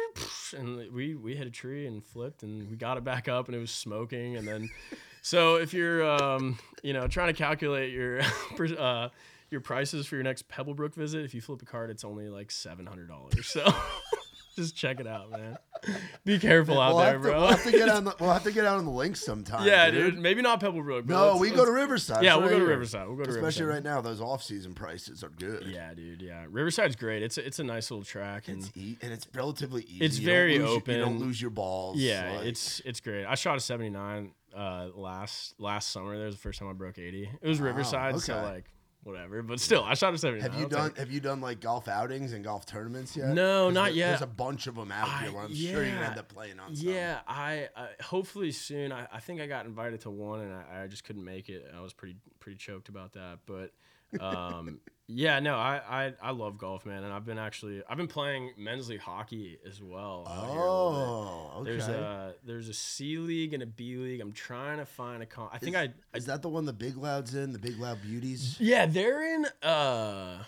And we we hit a tree and flipped, and we got it back up, and it was smoking, and then. So if you're, um, you know, trying to calculate your uh, your prices for your next Pebblebrook visit, if you flip a card, it's only like seven hundred dollars. So just check it out, man. Be careful out we'll there, have to, bro. We'll have to get on the we'll have to get out on the links sometime. yeah, dude. dude. Maybe not Pebblebrook. But No, let's- we go let's- to Riverside. Yeah, It's we'll right go to here. Riverside. We'll go to Especially Riverside. right now, those off-season prices are good. Yeah, dude. Yeah, Riverside's great. It's a, it's a nice little track, and It's e- and it's relatively easy. It's You don't very lose your- open. You don't lose your balls. yeah, like- it's it's great. I shot a seventy-nine uh, last last summer. That was the first time I broke eighty. It was Wow, Riverside, so okay. like whatever. But still, I shot a seventy-nine. Have you I'll take done it. Have you done like golf outings and golf tournaments yet? No, 'Cause not there- yet. There's a bunch of them out I- here where I'm sure you're gonna yeah, end up playing on. Some. Yeah, I, I hopefully soon. I, I think I got invited to one, and I, I just couldn't make it. I was pretty pretty choked about that, but um, yeah, no, I, I I love golf, man, and I've been actually I've been playing men's league hockey as well. out here a little bit. Oh, okay. There's a there's a C league and a B league. I'm trying to find a con. I think is, I, I is that the one the Big Loud's in? The Big Loud Beauties? yeah, they're in uh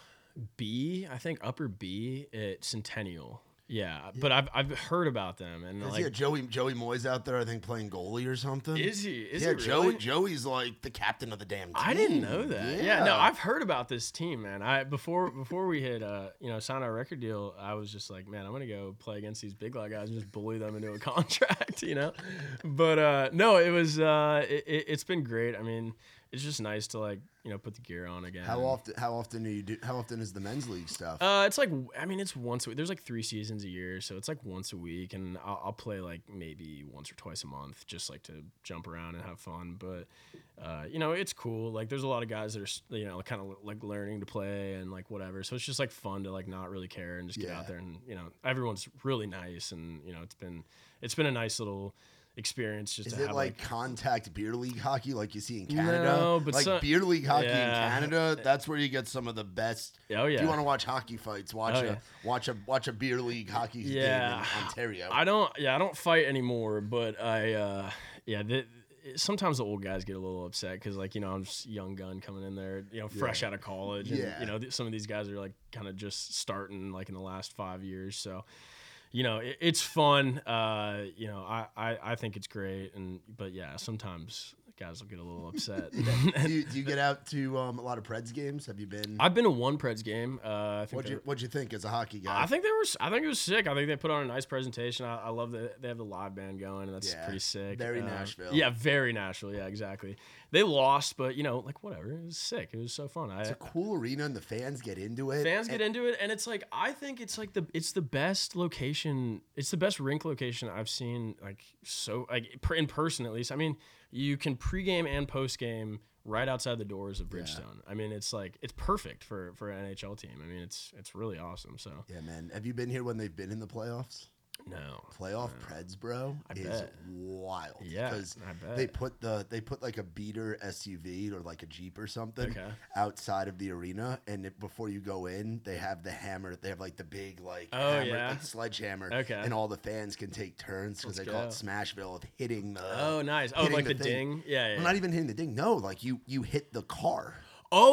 B. I think upper B at Centennial. Yeah, but I've I've heard about them, and Is like yeah, Joey Joey Moy's out there, I think, playing goalie or something. is he? Is yeah, he Joey really? Joey's like the captain of the damn team. I didn't know that. Yeah. no, I've heard about this team, man. I before before we had uh you know signed our record deal, I was just like, man, I'm gonna go play against these big log guys and just bully them into a contract, you know. But uh no, it was uh it, it, it's been great. I mean, it's just nice to like you know put the gear on again. How often? How often do you do? How often is the men's league stuff? Uh, it's like I mean, it's once a week. There's like three seasons a year, so it's like once a week, and I'll, I'll play like maybe once or twice a month, just like to jump around and have fun. But uh, you know, it's cool. Like, there's a lot of guys that are you know kind of like learning to play and like whatever. So it's just like fun to like not really care and just get Yeah. out there, and you know, everyone's really nice, and you know, it's been it's been a nice little experience just Is to it have like, contact beer league hockey like you see in Canada? No, but like some- beer league hockey Yeah. in Canada, that's where you get some of the best. oh yeah. If you want to watch hockey fights, watch Oh, a yeah. watch a watch a beer league hockey Yeah. game in Ontario. I don't. Yeah, I don't fight anymore. But I. Uh, yeah. The, sometimes the old guys get a little upset because, like, you know, I'm just a young gun coming in there, you know, fresh out of college, and Yeah. you know, th- some of these guys are like kind of just starting, like in the last five years. So, you know, it, it's fun. Uh, you know, I, I I think it's great, and but yeah, sometimes guys will get a little upset. do, you, do you get out to um, a lot of Preds games? Have you been? I've been to one Preds game. Uh, I think What'd you they're- What'd you think as a hockey guy? I think they were. I think it was sick. I think they put on a nice presentation. I, I love that they have the live band going, and that's Yeah, pretty sick. very Uh, Nashville. Yeah, very Nashville. Yeah, exactly. They lost, but you know, like whatever. It was sick. It was so fun. I, it's a cool arena, and the fans get into it. fans and- get into it, and it's like I think it's like the it's the best location. It's the best rink location I've seen. Like so, like per- in person at least. I mean, you can pregame and postgame right outside the doors of Bridgestone. I mean, it's like it's perfect for for an N H L team. I mean, it's it's really awesome. So Yeah, man. Have you been here when they've been in the playoffs? no. Playoff Preds, bro, I is bet. wild. Yeah, because I bet. they put the they put like a beater S U V or like a Jeep or something Okay. outside of the arena, and it, before you go in, they have the hammer. They have like the big like Oh, hammer, yeah? like sledgehammer. Okay. and all the fans can take turns because they Let's call go. it Smashville of hitting the. Oh, nice. Oh, hitting like the, thing. ding. Yeah, yeah. Well, not even hitting the ding. No, like you you hit the car. oh,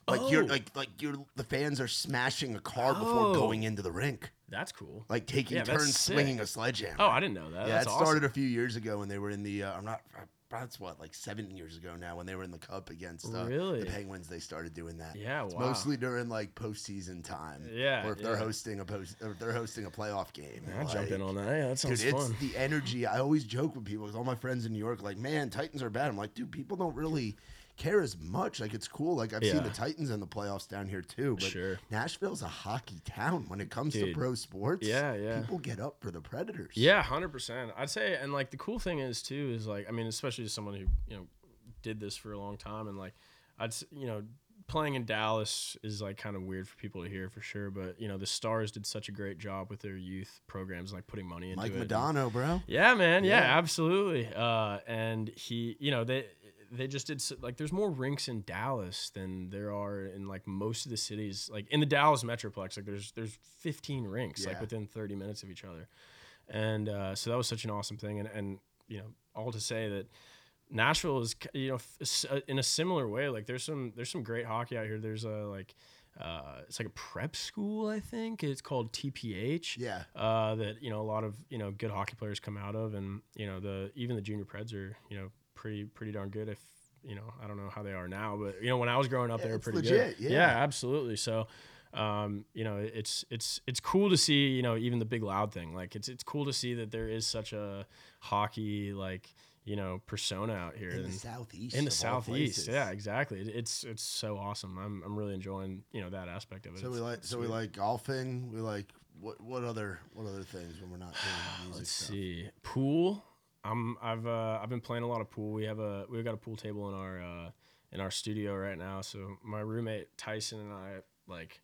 Like Oh. you're like like you're the fans are smashing a car before Oh. going into the rink, That's cool. like taking Yeah, that's turns sick. swinging a sledgehammer. Oh, I didn't know that. yeah, That's it awesome. started a few years ago when they were in the. Uh, I'm not. That's what like seven years ago now when they were in the Cup against uh, Really? the Penguins. They started doing that. Yeah, It's wow. mostly during like postseason time. Yeah, or if they're yeah. hosting a post, or if they're hosting a playoff game. I'll jump in like, on that. Yeah, that sounds Dude, it's fun. the energy. I always joke with people because all my friends in New York are like, man, Titans are bad. I'm like, dude, people don't really care as much. Like, it's cool. Like, I've Yeah. seen the Titans in the playoffs down here too. But Sure. Nashville's a hockey town when it comes Dude. to pro sports. Yeah, yeah. People get up for the Predators. Yeah, one hundred percent. I'd say, and like the cool thing is too, is like, I mean, especially as someone who, you know, did this for a long time, and like, I'd, s- you know, playing in Dallas is like kind of weird for people to hear for sure, but you know, the Stars did such a great job with their youth programs, like putting money into Mike it. and- Madonna, bro. Yeah, man. Yeah, Yeah. absolutely. Uh, and he, you know, they they just did s- like there's more rinks in Dallas than there are in like most of the cities. Like in the Dallas Metroplex, like there's there's fifteen rinks like Yeah. within thirty minutes of each other, and uh, so that was such an awesome thing. And and you know, all to say that Nashville is k- you know f- s- uh, in a similar way. Like there's some there's some great hockey out here. There's a like. Uh, it's like a prep school, I think. It's called T P H. Yeah. Uh, that you know a lot of you know good hockey players come out of, and you know the even the junior Preds are you know pretty pretty darn good. If you know I don't know how they are now, but you know when I was growing up, Yeah, they were it's pretty legit, good. yeah. absolutely. So. Um, you know, it's it's it's cool to see, you know, even the big loud thing. Like it's it's cool to see that there is such a hockey like, you know, persona out here. In the And- southeast. in the of all southeast, places. yeah, exactly. It, it's it's so awesome. I'm I'm really enjoying you know that aspect of it. So we It's- like it's so we sweet. like golfing. We like what what other what other things when we're not doing music Let's stuff? see, pool. I'm I've uh, I've been playing a lot of pool. We have a we've got a pool table in our uh, in our studio right now. So my roommate Tyson and I like,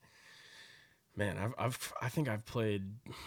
man, I've I've I think I've played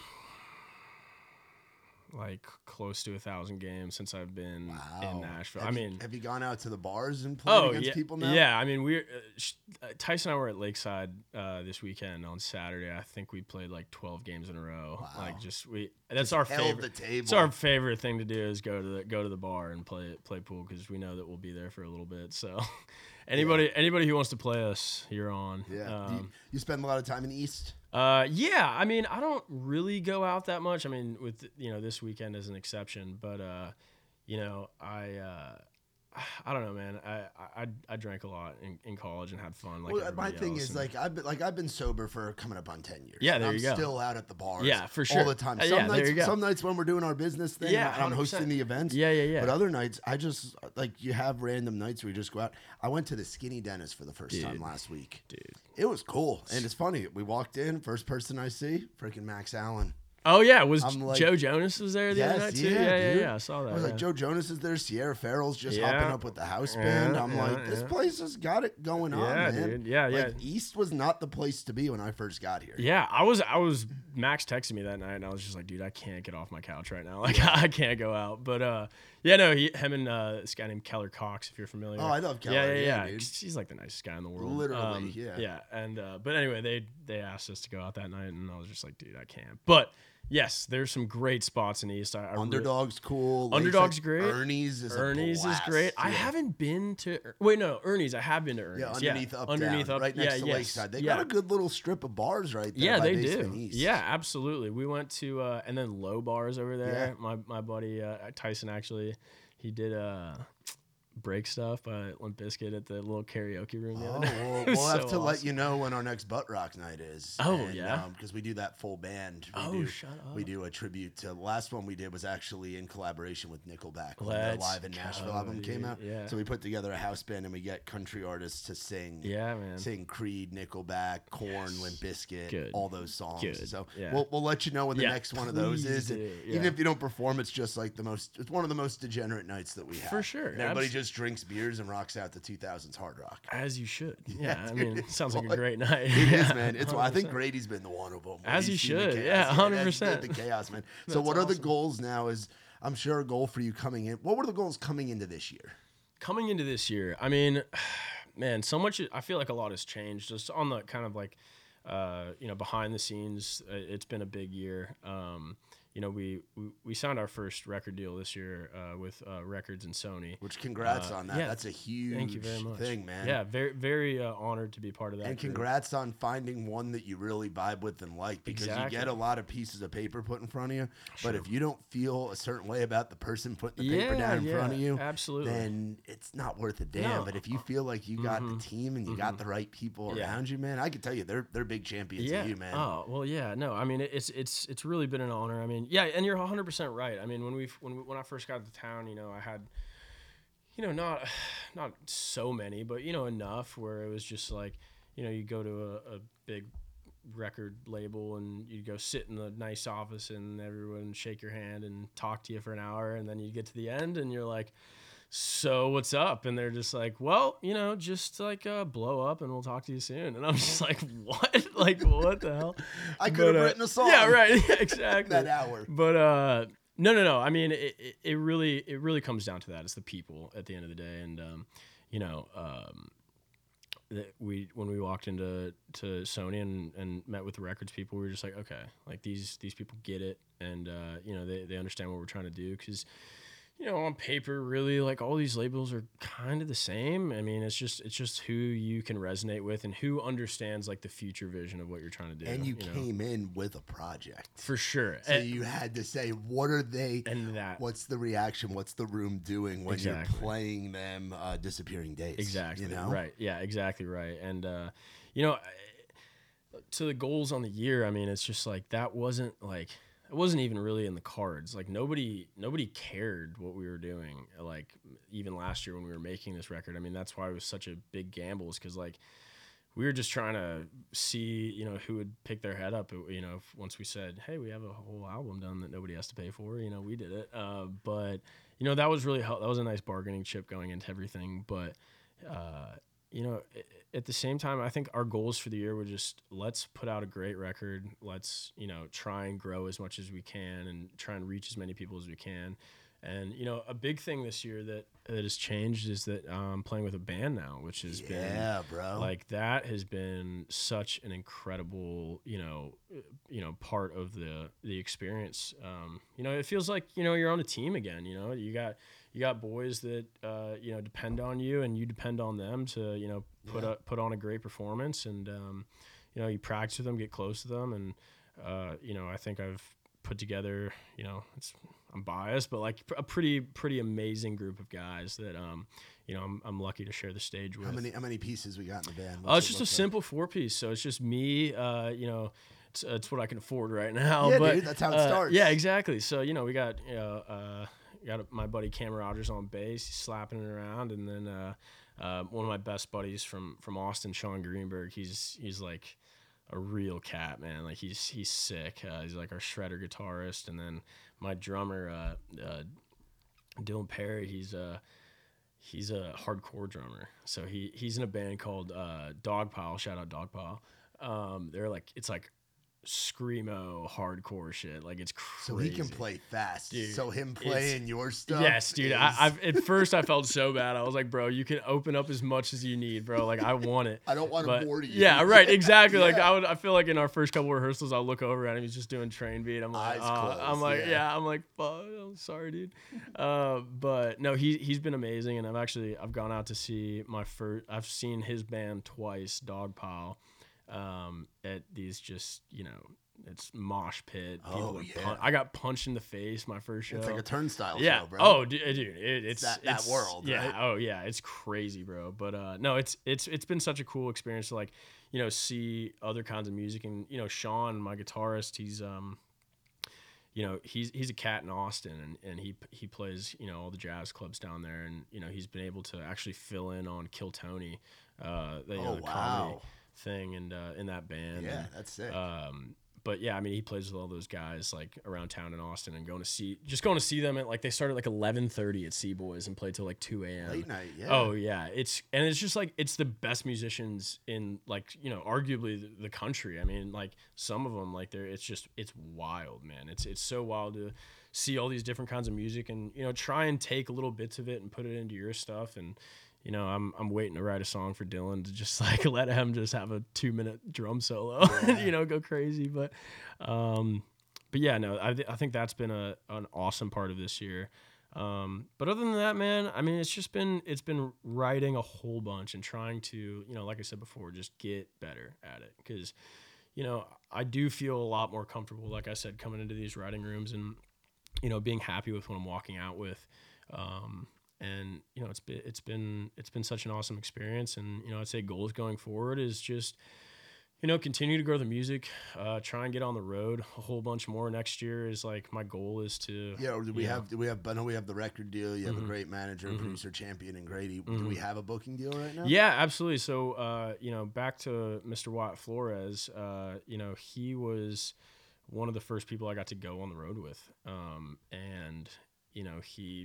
like close to a thousand games since I've been Wow. in Nashville. Have I you- mean, have you gone out to the bars and played oh against yeah, people now? yeah. I mean, we're uh, sh- uh, Tyson and I were at Lakeside uh, this weekend on Saturday. I think we played like twelve games in a row. Wow. Like just we. That's our held favorite. the table. It's our favorite thing to do is go to the go to the bar and play play pool because we know that we'll be there for a little bit. So, anybody anybody who wants to play us, you're on. Yeah. Do Um, you, you spend a lot of time in the East? uh, yeah, I mean, I don't really go out that much. I mean, with you know this weekend as an exception, but uh, you know, I uh, I don't know, man. I I, I drank a lot in, in college and had fun. Like Well, my everybody thing else, is and- like I've been like I've been sober for coming up on ten years. Yeah, there I'm you go. Still out at the bars. Yeah, for all sure. the time. Uh, Some yeah, there nights, you go. some nights when we're doing our business thing, Yeah, and I'm one hundred percent. hosting the events. Yeah, yeah, yeah. But other nights, I just like you have random nights where you just go out. I went to the Skinny Dentist for the first time Dude. last week. Dude. It was cool, and it's funny. We walked in, first person I see, freaking Max Allen. Oh yeah, was I'm like- Joe Jonas was there the Yes, other night too? yeah, Yeah, yeah, dude. yeah. I saw that. I was like, yeah. Joe Jonas is there. Sierra Farrell's just Yeah. hopping up with the house Yeah, band. I'm yeah, like, this yeah. place has got it going on, Yeah, man. dude. Yeah, like, yeah. East was not the place to be when I first got here. Yeah, I was I was Max texted me that night and I was just like, dude, I can't get off my couch right now. Like I can't go out. But uh yeah, no, he him and uh this guy named Keller Cox, if you're familiar. Oh, I love Keller. Yeah, yeah, Yeah, yeah. dude. He's like the nicest guy in the world. Literally, Um, yeah. Yeah. And uh but anyway, they they asked us to go out that night and I was just like, dude, I can't. But yes, there's some great spots in the East. I, I really- Underdog's cool. Underdog's Lakeside- great. Ernie's is a Ernie's is blast. great. I Yeah. haven't been to wait no Ernie's. I have been to Ernie's. Yeah, underneath up underneath down, up right next yeah, to yes, Lakeside. They yeah. got a good little strip of bars right there. Yeah, by they Basement do. East. Yeah, absolutely. We went to uh, and then Low Bars over there. Yeah. My my buddy uh, Tyson actually, he did uh, break stuff by Limp Bizkit at the little karaoke room the Oh, other night. well, It was we'll have so to let awesome. you know when our next butt rock night is. Oh, yeah? because we do that full band. We Oh, do, shut We up. do a tribute to the last one we did was actually in collaboration with Nickelback when Let's the Live in Nashville go, album came dude. out. Yeah. So we put together a house band and we get country artists to sing. Yeah, man. Sing Creed, Nickelback, Korn, Yes. Limp Bizkit, Good. all those songs. Good. So Yeah. we'll, we'll let you know when the Yeah, next one of those please is. do. And Yeah. Even if you don't perform, it's just like the most. It's one of the most degenerate nights that we have. For sure. And everybody Abs- just drinks beers and rocks out the two thousands hard rock. As you should. Yeah, I dude, mean, it it's sounds like a like- great night. It Yeah, is, man. It's. I think one hundred percent. Grady's been the one of them. As He's he seen the should. chaos. Yeah, that's one hundred percent. The, the chaos, man. so, That's what are the awesome. goals now? Is I'm sure a goal for you coming in. What were the goals coming into this year? Coming into this year, I mean, man, so much. I feel like a lot has changed. Just on the kind of like, uh, you know, behind the scenes, uh, it's been a big year. Um, you know, we, we, we signed our first record deal this year uh, with uh, Records and Sony. Which congrats uh, on that. Yeah, That's a huge thank you very much. thing, man. Yeah, very very uh, honored to be part of that. And group. congrats on finding one that you really vibe with and like, because Exactly. you get a lot of pieces of paper put in front of you, Sure. but if you don't feel a certain way about the person putting the Yeah, paper down in yeah, front of you, absolutely. then it's not worth a damn. No. But if you feel like you got Mhm. the team and you got the right people Yeah. around you, man, I can tell you they're they're big champions Yeah. of you, man. Oh well, yeah. No, I mean it's it's it's really been an honor. I mean, yeah, and you're one hundred percent right. I mean, when we when we, when I first got to town, you know, I had, you know, not not so many, but you know, enough where it was just like, you know, you go to a, a big record label and you go sit in the nice office and everyone shake your hand and talk to you for an hour, and then you get to the end and you're like, so what's up? And they're just like, well, you know, just like uh, blow up and we'll talk to you soon. And I'm just like, what? Like, what the hell? I could have But, uh, written a song. Yeah, right. Yeah, exactly. that hour. But uh, no, no, no. I mean, it, it, it really, it really comes down to that. It's the people at the end of the day, and um, you know, um, that we when we walked into to Sony and, and met with the records people, we were just like, okay, like these these people get it, and uh, you know, they they understand what we're trying to do, because, you know, on paper, really, like all these labels are kind of the same. I mean, it's just it's just who you can resonate with and who understands like the future vision of what you're trying to do. And you, know? came in with a project. For sure. So and, you had to say, what are they, and that what's the reaction, what's the room doing when Exactly. you're playing them uh, Disappearing Days? Exactly. You know? Right. Yeah, exactly right. And, uh, you know, to the goals on the year, I mean, it's just like that wasn't like, it wasn't even really in the cards. Like nobody, nobody cared what we were doing. Like even last year when we were making this record, I mean, that's why it was such a big gamble, is because like we were just trying to see, you know, who would pick their head up. You know, if, once we said, hey, we have a whole album done that nobody has to pay for, you know, we did it. Uh, but, you know, that was really, that was a nice bargaining chip going into everything. But, uh, you know, at the same time, I think our goals for the year were just, let's put out a great record. Let's, you know, try and grow as much as we can and try and reach as many people as we can. And, you know, a big thing this year that, that has changed is that I'm playing with a band now, which has been, Yeah, bro. like, that has been such an incredible, you know, you know, part of the, the experience. Um, you know, it feels like, you know, you're on a team again, you know, you got, you got boys that, uh, you know, depend on you and you depend on them to, you know, put Yeah. a, put on a great performance. And, um, you know, you practice with them, get close to them. And, uh, you know, I think I've put together, you know, it's, I'm biased, but like a pretty, pretty amazing group of guys that, um, you know, I'm, I'm lucky to share the stage with. How many how many pieces we got in the band? Oh, What's it's it just a look like? simple four piece. So it's just me, uh, you know, it's, it's what I can afford right now. Yeah, but, dude, that's how it uh, starts. Yeah, exactly. So, you know, we got, you know, uh, got my buddy Cam Rogers on bass, he's slapping it around. And then, uh, uh, one of my best buddies from, from Austin, Sean Greenberg, he's, he's like a real cat, man. Like he's, he's sick. Uh, he's like our shredder guitarist. And then my drummer, uh, uh, Dylan Perry, he's uh he's a hardcore drummer. So he he's in a band called uh, Dogpile. Shout out Dogpile. Um, they're like, it's like screamo hardcore shit. Like it's crazy. So he can play fast. Dude, so him it's- playing your stuff. Yes, dude. is- I, I've at first I felt so bad. I was like, bro, you can open up as much as you need, bro. Like I want it. I don't want to But bore you. yeah, right, exactly. Like Yeah. I would, I feel like in our first couple rehearsals, I'll look over at him. He's just doing train beat. I'm like, Eyes uh, closed, I'm like, yeah. yeah. I'm like, fuck, I'm sorry, dude. Uh, but no, he he's been amazing, and I've actually I've gone out to see my first. I've seen his band twice, Dogpile, um, at these just you know. It's mosh pit. People Oh, are yeah. pun- I got punched in the face my first show. It's like a turnstile yeah. show, bro. Oh, dude, dude it, it's that- that it's- world, Yeah. right? Oh, yeah. It's crazy, bro. But uh, no, it's it's it's been such a cool experience to like, you know, see other kinds of music. And you know, Sean, my guitarist, he's um, you know, he's he's a cat in Austin, and, and he he plays you know all the jazz clubs down there, and you know he's been able to actually fill in on Kill Tony, uh, the, you know, Oh, the wow. comedy thing, and uh, in that band. Yeah, and, that's sick. um, but yeah, I mean, he plays with all those guys like around town in Austin, and going to see, just going to see them at like, they started like eleven thirty at C Boys and played till like two a.m. Late night, yeah. Oh yeah, it's and it's just like it's the best musicians in like you know arguably the, the country. I mean, like some of them like they're it's just it's wild, man. It's it's so wild to see all these different kinds of music and you know try and take little bits of it and put it into your stuff. And you know, I'm I'm waiting to write a song for Dylan to just like let him just have a two minute drum solo, and, you know, go crazy. But, um, but yeah, no, I th- I think that's been a an awesome part of this year. Um, but other than that, man, I mean, it's just been it's been writing a whole bunch and trying to, you know, like I said before, just get better at it. Because, you know, I do feel a lot more comfortable, like I said, coming into these writing rooms and, you know, being happy with what I'm walking out with. Um, and you know, it's been it's been it's been such an awesome experience. And you know, I'd say goals going forward is just, you know, continue to grow the music, uh, try and get on the road a whole bunch more next year is like my goal is to. Yeah, or do we you know, have? Do we have? I know we have the record deal. You have Mhm. a great manager, Mhm. producer, champion, and Grady. Do Mhm. we have a booking deal right now? Yeah, absolutely. So, uh, you know, back to Mister Wyatt Flores, uh, you know, he was one of the first people I got to go on the road with. Um, and, you know, he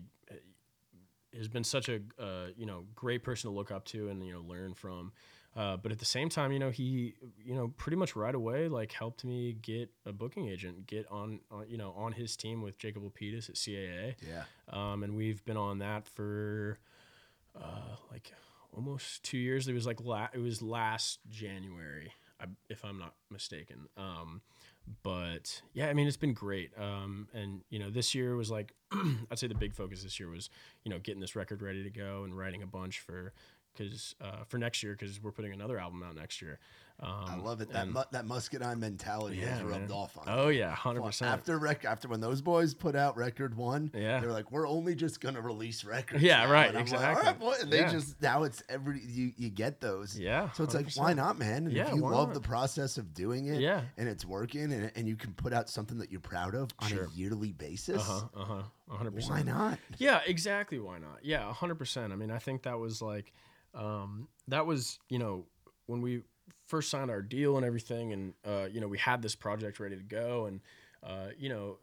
has been such a, uh, you know, great person to look up to and, you know, learn from. Uh, but at the same time, you know, he, you know, pretty much right away, like helped me get a booking agent, get on, on you know, on his team with Jacob Lapidus at C A A. Yeah. Um, and we've been on that for, uh, like almost two years. It was like, la- it was last January, I, if I'm not mistaken. Um, but yeah, I mean, it's been great. Um, and you know, this year was like, I'd say the big focus this year was, you know, getting this record ready to go and writing a bunch for, Cause uh, for next year, because we're putting another album out next year. Um, I love it. That and- mu- that Muscadine mentality Yeah, has rubbed man. off on Oh me. yeah, hundred percent. After rec- after when those boys put out record one, Yeah. they were like, "We're only just gonna release records." Yeah, now." right, And I'm exactly. Like, All right, boy. And they Yeah. just now it's every you you get those. Yeah, So it's like, one hundred percent. why not, man? And Yeah, if you why love not? the process of doing it, Yeah. and it's working, and and you can put out something that you're proud of on Sure. a yearly basis, Uh huh. Uh huh. One hundred percent. why not? Yeah, exactly. Why not? Yeah, one hundred percent. I mean, I think that was like, um, that was, you know, when we first signed our deal and everything, and, uh, you know, we had this project ready to go, and, uh, you know,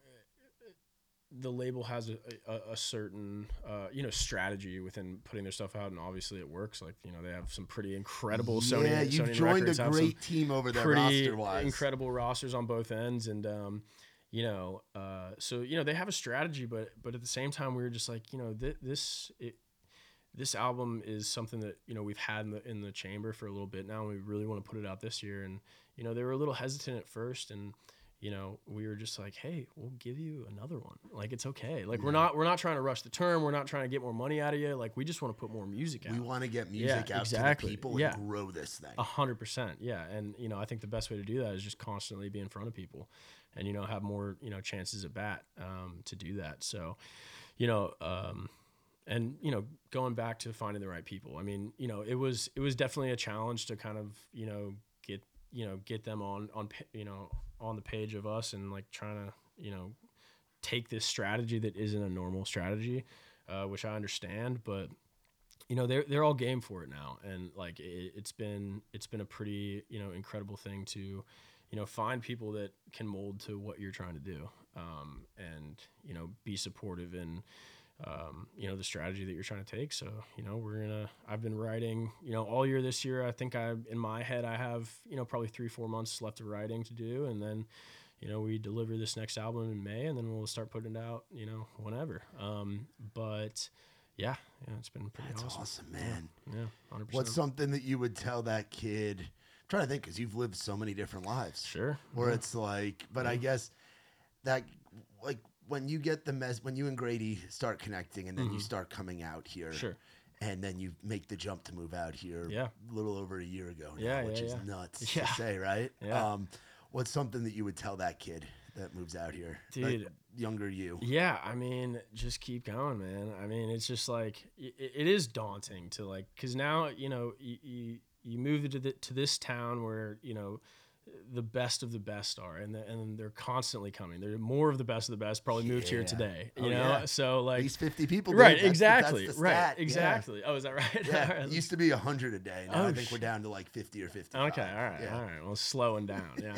the label has a, a, a certain, uh, you know, strategy within putting their stuff out, and obviously it works. Like, you know, they have some pretty incredible Sony. Yeah, you've Sony joined Records a have some great team over there, pretty roster wise. incredible rosters on both ends, and um, you know, uh, so you know they have a strategy, but but at the same time, we were just like, you know, th- this it, this album is something that you know we've had in the in the chamber for a little bit now, and we really want to put it out this year. And you know, they were a little hesitant at first, and you know, we were just like, hey, we'll give you another one. Like, it's okay. Like, Yeah. we're not we're not trying to rush the term. We're not trying to get more money out of you. Like, we just want to put more music out. We want to get music Yeah, out exactly. to the people Yeah. and grow this thing. A hundred percent, yeah. And you know, I think the best way to do that is just constantly be in front of people, and you know, have more you know chances at bat um, to do that. So, you know, um, and you know, going back to finding the right people. I mean, you know, it was it was definitely a challenge to kind of you know get you know get them on on pa- you know on the page of us, and like trying to you know take this strategy that isn't a normal strategy, uh, which I understand, but you know they're they're all game for it now, and like it, it's been it's been a pretty you know incredible thing to you know find people that can mold to what you're trying to do, um, and you know be supportive in um, you know the strategy that you're trying to take. So you know we're gonna I've been writing you know all year this year. I think I in my head I have you know probably three four months left of writing to do, and then you know we deliver this next album in May, and then we'll start putting it out you know whenever. Um, but Yeah, yeah, it's been pretty That's awesome. awesome, man. Yeah, one hundred percent. What's something that you would tell that kid? I'm trying to think because you've lived so many different lives. Sure. Where yeah. it's like, but I guess that like when you get the mess, when you and Grady start connecting, and then you Mhm. start coming out here, Sure. and then you make the jump to move out here, Yeah. a little over a year ago, now, Yeah, which yeah, is yeah. nuts Yeah. to say, right? Yeah. Um, what's something that you would tell that kid that moves out here, Dude. like younger you? Yeah, I mean, just keep going, man. I mean, it's just like it, it is daunting to like, cause now you know you you, you move to the, to this town where you know the best of the best are, and the, and they're constantly coming. There are more of the best of the best probably moved here Yeah. today. You Oh, know, yeah. so At like least fifty people, right, dude. That's the- exactly, that's the right, stat. Yeah. exactly. Oh, is that right? Yeah, All right. it used to be a hundred a day. Now Oh, I think we're sh- down to like fifty or fifty-five. Okay, all right, Yeah. all right. Well, slowing down, yeah.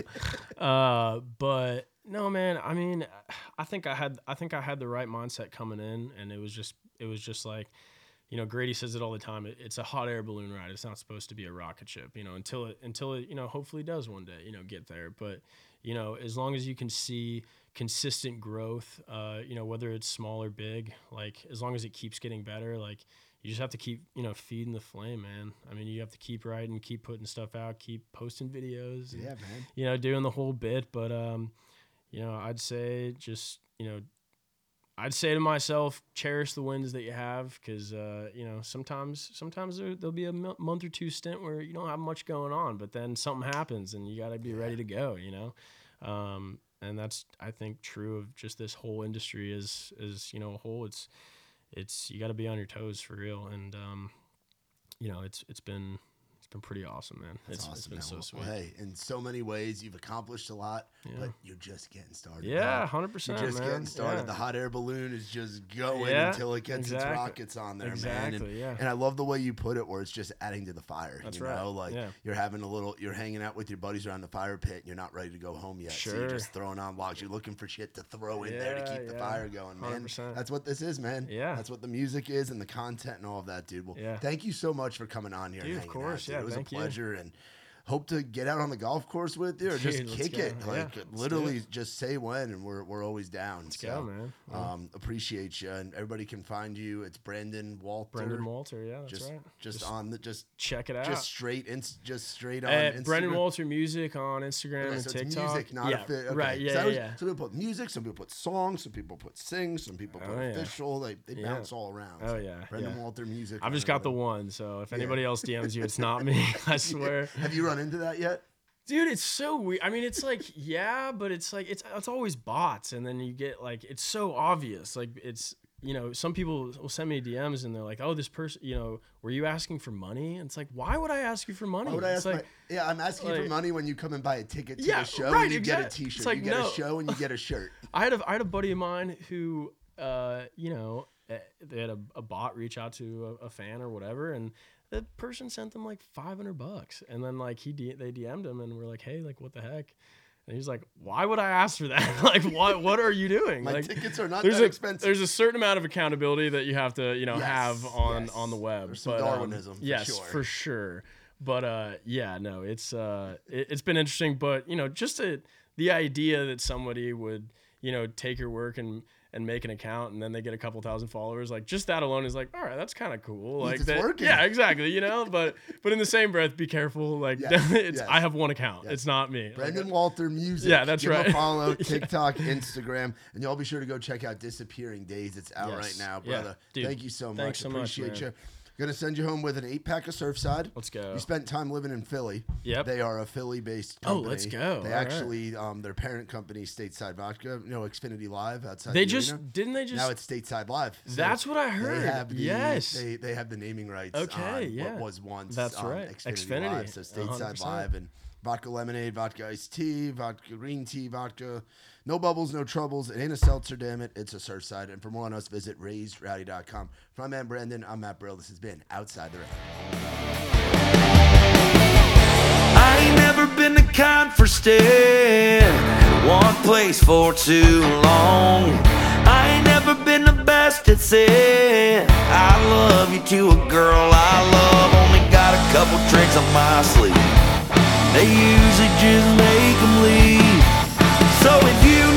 uh, but no, man. I mean, I think I had, I think I had the right mindset coming in, and it was just, it was just like, you know, Grady says it all the time. It, it's a hot air balloon ride. It's not supposed to be a rocket ship, you know, until it, until it, you know, hopefully does one day, you know, get there. But you know, as long as you can see consistent growth, uh, you know, whether it's small or big, like as long as it keeps getting better, like you just have to keep, you know, feeding the flame, man. I mean, you have to keep writing, keep putting stuff out, keep posting videos, and, Yeah, man. you know, doing the whole bit. But, um, you know, I'd say just, you know, I'd say to myself, cherish the wins that you have, because uh, you know, sometimes sometimes there, there'll be a m- month or two stint where you don't have much going on, but then something happens and you got to be yeah. ready to go. You know, um, and that's I think true of just this whole industry as as you know a whole. It's it's you got to be on your toes for real, and um, you know, it's it's been. It's been pretty awesome, man. That's it's, awesome, it's been man. so Well, sweet. Hey, in so many ways, you've accomplished a lot, Yeah. but you're just getting started. Yeah, man. hundred percent. You're just man. getting started. Yeah. The hot air balloon is just going Yeah, until it gets exactly. its rockets on there, Exactly, man. And, yeah. and I love the way you put it, where it's just adding to the fire. That's you right. know, like Yeah. you're having a little, you're hanging out with your buddies around the fire pit, and you're not ready to go home yet. So you're Sure. just throwing on logs. You're looking for shit to throw in there to Yeah, keep the yeah. fire going, man. one hundred percent. That's what this is, man. Yeah. That's what the music is and the content and all of that, dude. Well, Yeah. thank you so much for coming on here. Dude, and of hanging course, out, dude. yeah, It was thank a you. pleasure, and hope to get out on the golf course with you, or just Dude, let's kick go. it. Yeah, Like let's do literally, it. just say when, and we're we're always down. Let's so, go, man. Yeah. Um, appreciate you, and everybody can find you. It's Brandon Walter. Brendan Walter, yeah, that's just, right. Just, Just on the just check it out. just straight ins just straight on At Instagram. Brendan Walter Music on Instagram Okay, and so TikTok. it's music, not yeah, a fit. Okay. right. Yeah, so yeah, was- yeah. Some people put music, some people put songs, some people put sing, some people put Oh, yeah. official. They they Yeah. bounce all around. Oh, yeah, Brendan yeah. Walter Music. I've on just got the everything. one, so if anybody else D Ms you, it's not me. I swear. Have you run into that yet? Dude, it's so weird. I mean, it's like, yeah, but it's like, it's it's always bots. And then you get like, it's so obvious. Like, it's, you know, some people will send me D Ms and they're like, oh, this person, you know, were you asking for money? And it's like, why would I ask you for money? Why would I it's ask like, my, yeah, I'm asking you for like- money when you come and buy a ticket to Yeah, the show right, and you get a exact- t-shirt. it's like, you get no. a show and you get a shirt. I had a, I had a buddy of mine who, uh, you know, eh, they had a, a bot reach out to a, a fan or whatever, and the person sent them like five hundred bucks, and then like he D- they D M'd him and were like, hey, like what the heck? And he's like, why would I ask for that? Like, what what are you doing? My like, tickets are not there's that a, expensive. There's a certain amount of accountability that you have to, you know, Yes, have on yes. on the web. There's some But, um, Darwinism, for yes, sure. for sure. But uh, yeah, no, it's uh, it, it's been interesting. But you know, just a, the idea that somebody would, you know, take your work and and make an account and then they get a couple thousand followers, like just that alone is like, all right, that's kind of cool. Like it's that, working. yeah, exactly. You know, but but in the same breath, be careful. Like Yes, it's yes. I have one account. Yes. It's not me. Brendan Like, Walter Music. Yeah, that's Give him right. a follow, TikTok, Instagram, and y'all be sure to go check out Disappearing Days. It's out Yes. right now, Yeah. brother. Dude, Thank you so much. thanks so much, Appreciate man. you. Gonna send you home with an eight pack of Surfside. Let's go. You spent time living in Philly. Yep. They are a Philly-based Oh, company. let's go. They All right. actually, um, their parent company, Stateside Vodka, you know, Xfinity Live outside. They the just arena. didn't they just Now it's Stateside Live. So That's what I heard. They have the, Yes. They, they have the naming rights. Okay, on yeah. What was once. That's um, right. Xfinity, Xfinity, Live. So one hundred Stateside percent. Live and vodka lemonade, vodka iced tea, vodka green tea, vodka. No bubbles, no troubles. It ain't a seltzer, damn it. It's a Surfside. And for more on us, visit raised rowdy dot com. For my man Brandon, I'm Matt Brill. This has been Outside the Round. I ain't never been the kind for staying in one place for too long. I ain't never been the best at saying I love you to a girl I love. Only got a couple tricks up my sleeve. They usually just make them leave. So if you